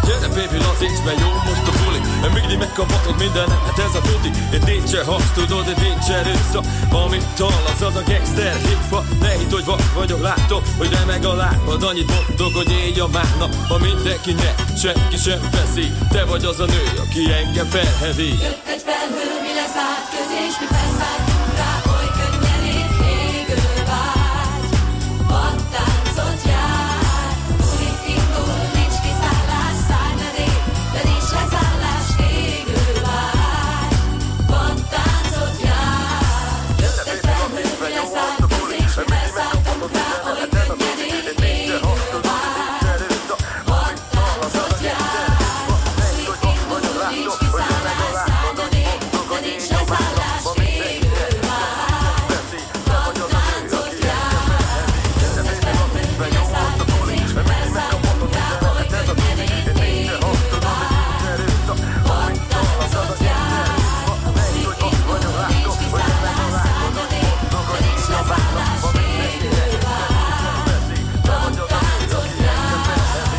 Gyere baby, lazíts, mert jó most a buli. Mindig megkaphatod mindenet, hát ez a tuti. Itt nincsen hasz, tudod, itt nincsen össza. Amit hallasz, az a gangster hip-hop. Ne hidd, hogy vak vagyok, látom, hogy remeg a lábad. Annyit mondok, hogy éj a mána. Ha mindenki nyer, senki sem veszi. Te vagy az a nő, aki engem felhevi. Jött egy felhő, mi leszállt közé, és mi felszálltunk rá, oly könnyedén égő vágy. Vadtáncot jár, bulit indul, nincs kiszállás, szállj medét, de nincs leszállás, égő vágy. Vadtáncot jár, jött egy felhő, mi leszállt közé, és mi felszálltunk rá, oly könnyedén égő vágy. Vadtáncot jár, bulit indul, nincs kiszállás, szállj medét, de nincs leszállás, égő vágy. Vadtáncot jár, jött egy felhő, mi leszállt közé, és mi felszálltunk rá, oly könnyedén égő vágy. Vadtáncot jár, bulit indul, nincs kiszállás, szállj medét, de nincs leszállás, égő vágy. Vadtáncot jár.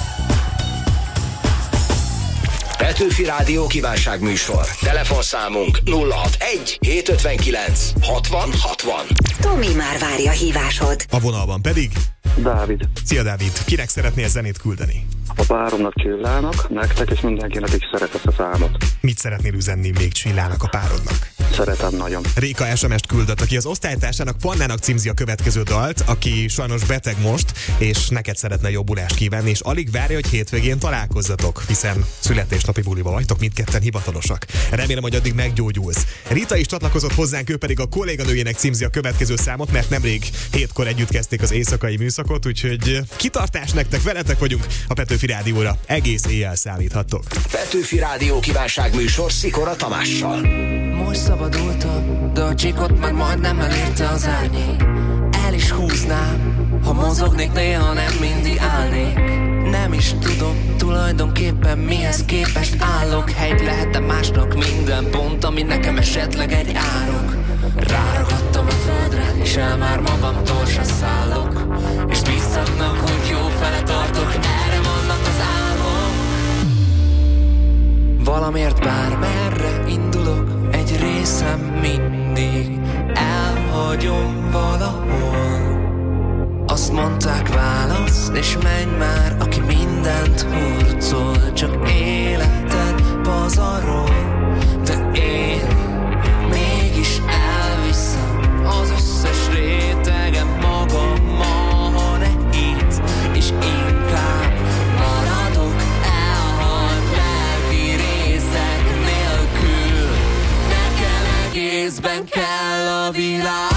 Petőfi Rádió kívánságműsor. Telefonszámunk 061 759 60 60. Tomi már várja hívásod. A vonalban pedig Dávid. Szia Dávid, kinek szeretnél zenét küldeni? A páromnak, Csillának, nektek és mindenkinek is szeret ezt a számot. Mit szeretnél üzenni még Csillának, a párodnak? Szeretem nagyon. Réka SMS-t küldött, aki az osztálytársának, Pannának címzi a következő dalt, aki sajnos beteg most, és neked szeretne jobbulást kívánni, és alig várja, hogy hétvégén találkozzatok, hiszen születésnapi buliba vagytok, mindketten hivatalosak. Remélem, hogy addig meggyógyulsz. Rita is csatlakozott hozzánk, ő pedig a kolléganőjének címzi a következő számot, mert nemrég 7-kor együtt kezdték az éjszakai műszakot, úgyhogy kitartás nektek, veletek vagyunk a Petőfi Rádióra. Egész éjjel számíthattok. Petőfi Rádió kívánságműsor Szikora Tamással. Most szabadultam, de a csikot már majdnem elérte az árnyék. El is húznám, ha mozognék, néha nem mindig állnék. Nem is tudom tulajdonképpen mihez képest állok. Hegy lehet-e másnak minden pont, ami nekem esetleg egy árok. Ráragadtam a földre, és el már magamtól se szállok. És biztatnak, hogy jó fele tartok, erre vannak az álmok. Valamiért bármerre indulok, egy részem mindig elhagyom valahol. Azt mondták, válasz, és menj már, aki mindent hurcol, csak életed pazarol. De én mégis elviszem az összes rétegem magammal, ha nehéz, és inkább maradok elhalt lelki részek nélkül. Nekem egészben kell a világ.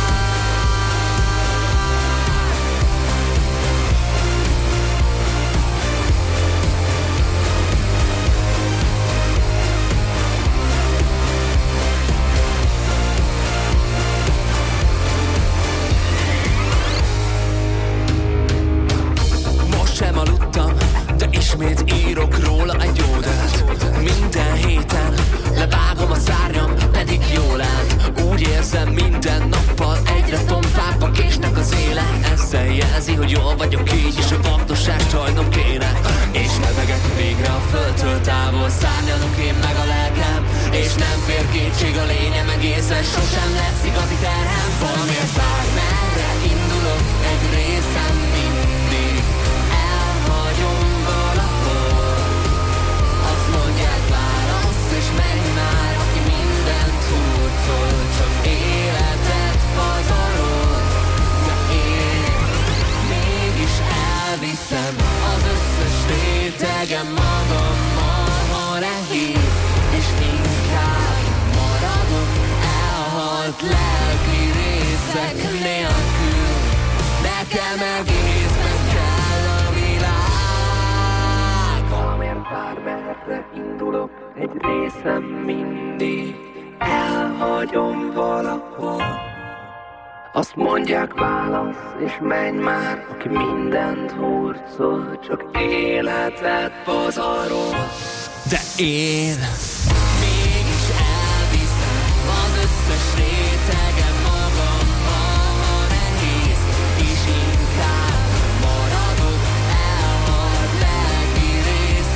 Sem aludtam, de ismét írok róla egy ódát. Minden héten levágom a szárnyam, pedig jól áll. Úgy érzem, minden nappal egyre tompábbak késnek az élet. Ezzel jelzi, hogy jól vagyok így, és a vaktosást hajnom kéne. És levegek végre a földtől távol, szárnyalok én meg a lelkem. És nem fér kétség, a lényem egészen sosem lesz igazi terhem. Valamiért bármerre indulok, egy részem mindig elhagyom valahol. Azt mondják, válasz, és menj már, aki mindent hurcol, csak életet pazarol. De én mégis elviszem az összes rétegem magammal, ha nehéz, és inkább maradok elhalt lelki részek nélkül. Nekem egészben kell a világ. Valamiért bármerre indulok, egy részem mindig elhagyom valahol. Azt mondják, válasz, és menj már, aki mindent hurcol, csak életet pazarol. De én mégis elviszem az összes rétegem magammal, ha nehéz, és inkább maradok elhalt lelki rész.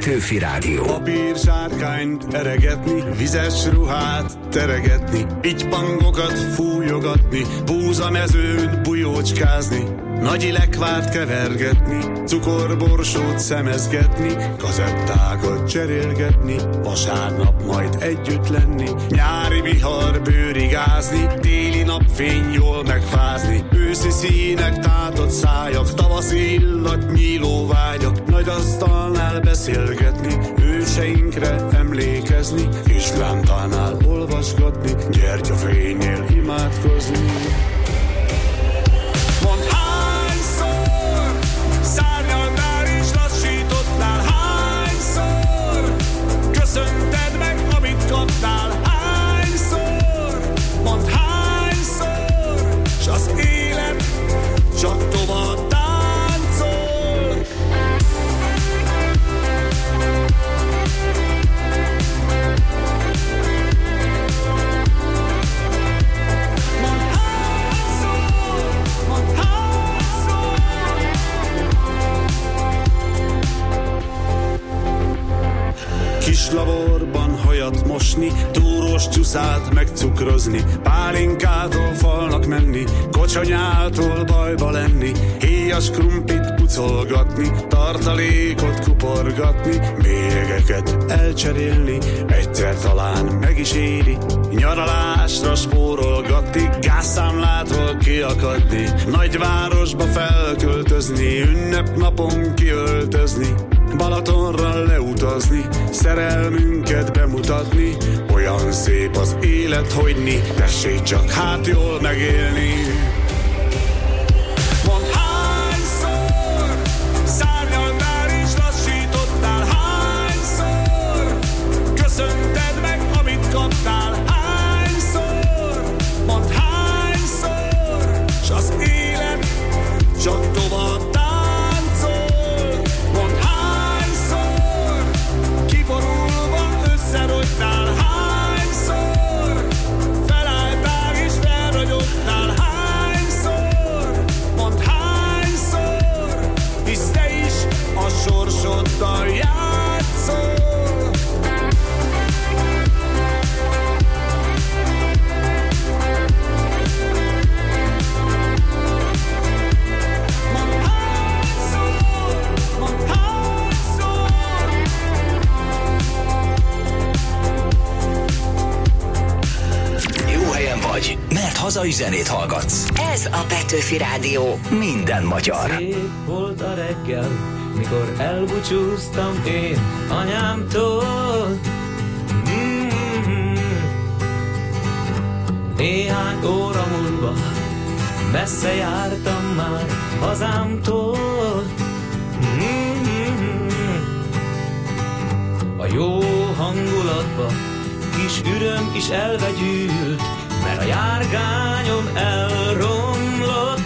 Petőfi Rádió. Papírsárkányt eregetni, vizes ruhát teregetni, pitypangokat fújogatni, búzamezőn bujócskázni, nagy lekvárt kevergetni, cukorborsót szemezgetni, kazettákat cserélgetni, vasárnap majd együtt lenni, nyári vihar bőrigázni, téli napfény jól megfázni, őszi színek tátott szájak, tavaszi illat nyíló vágyak, nagy asztalnál beszélgetni, őseinkre emlékezni, kis lámpánál olvasgatni, gyertyafénynél imádkozni. Mondd, hányszor szárnyaltál és lassítottál, hányszor köszönted meg, amit kaptál, hányszor, mondd, hányszor, s az élet csak tovább táncol. Kis laborban hajat mosni, túrós csúszát megcukrozni, pálinkától falnak menni, kocsonyától bajba lenni, héjas krumplit pucolgatni, tartalékot kuporgatni, bélyegeket elcserélni, egyszer talán meg is éri, nyaralásra spórolgatni, gázszámlától kiakadni, nagyvárosba felköltözni, ünnepnapon kiöltözni, Balatonra leutazni, szerelmünket bemutatni, olyan szép az élet, hogyni, tessék csak hát jól megélni. Mondd, hányszor szárnyaltál és lassítottál, hányszor köszönted meg, amit kaptál, hányszor, mondd, hányszor, s az élet csak tovább táncol. Összerogytál, hányszor felálltál és felragyogtál, hányszor, mondd, hányszor, hisz te is a sorsoddal játszol. Vagy, mert hazai zenét hallgatsz. Ez a Petőfi Rádió. Minden magyar. Szép volt a reggel, mikor elbúcsúztam én anyámtól. Néhány óra múlva messze jártam már hazámtól. A jó hangulatba kis üröm is elvegyült, mert a járgányom elromlott.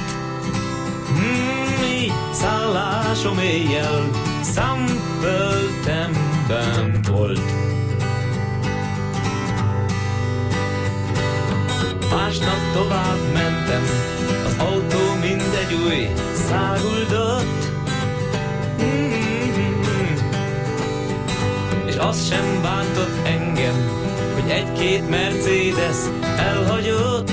Így szállásom éjjel Szentpöltenben volt. Másnap tovább mentem, az autó mindegy új száguldott. És az sem bántott engem, hogy egy-két Mercedes elhagyott.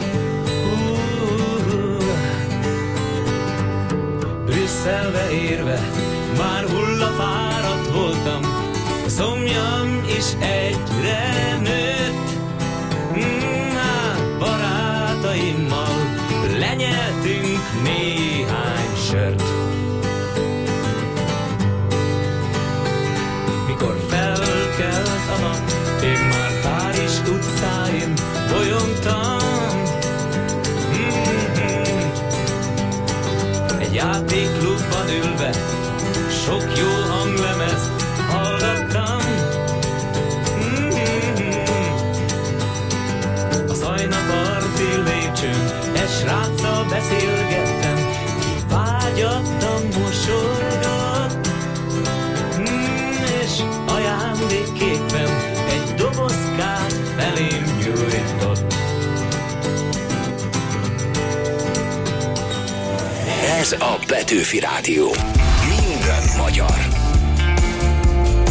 Brüsszelbe érve már hullafáradt voltam, a szomjam is egyre nőtt. Barátaimmal lenyeltünk néhány sört. Mikor felkelt a nap, én már Párizs utcáin bolyongtam. Egy játékklubban ülve sok jó hanglemezt hallgattam. A Szajna parti lépcsőn egy sráccal beszélgettem, ki vágyattam, mosolygott. És ajándékképpen egy dobozkát felém nyújtott. Ez a Petőfi Rádió. Minden magyar.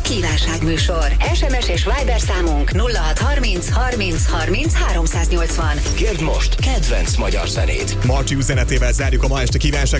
Kívánságműsor. SMS és Viber számunk 0630 30 30 380. Kérd most kedvenc magyar zenét. Marci üzenetével zárjuk a ma este kívánság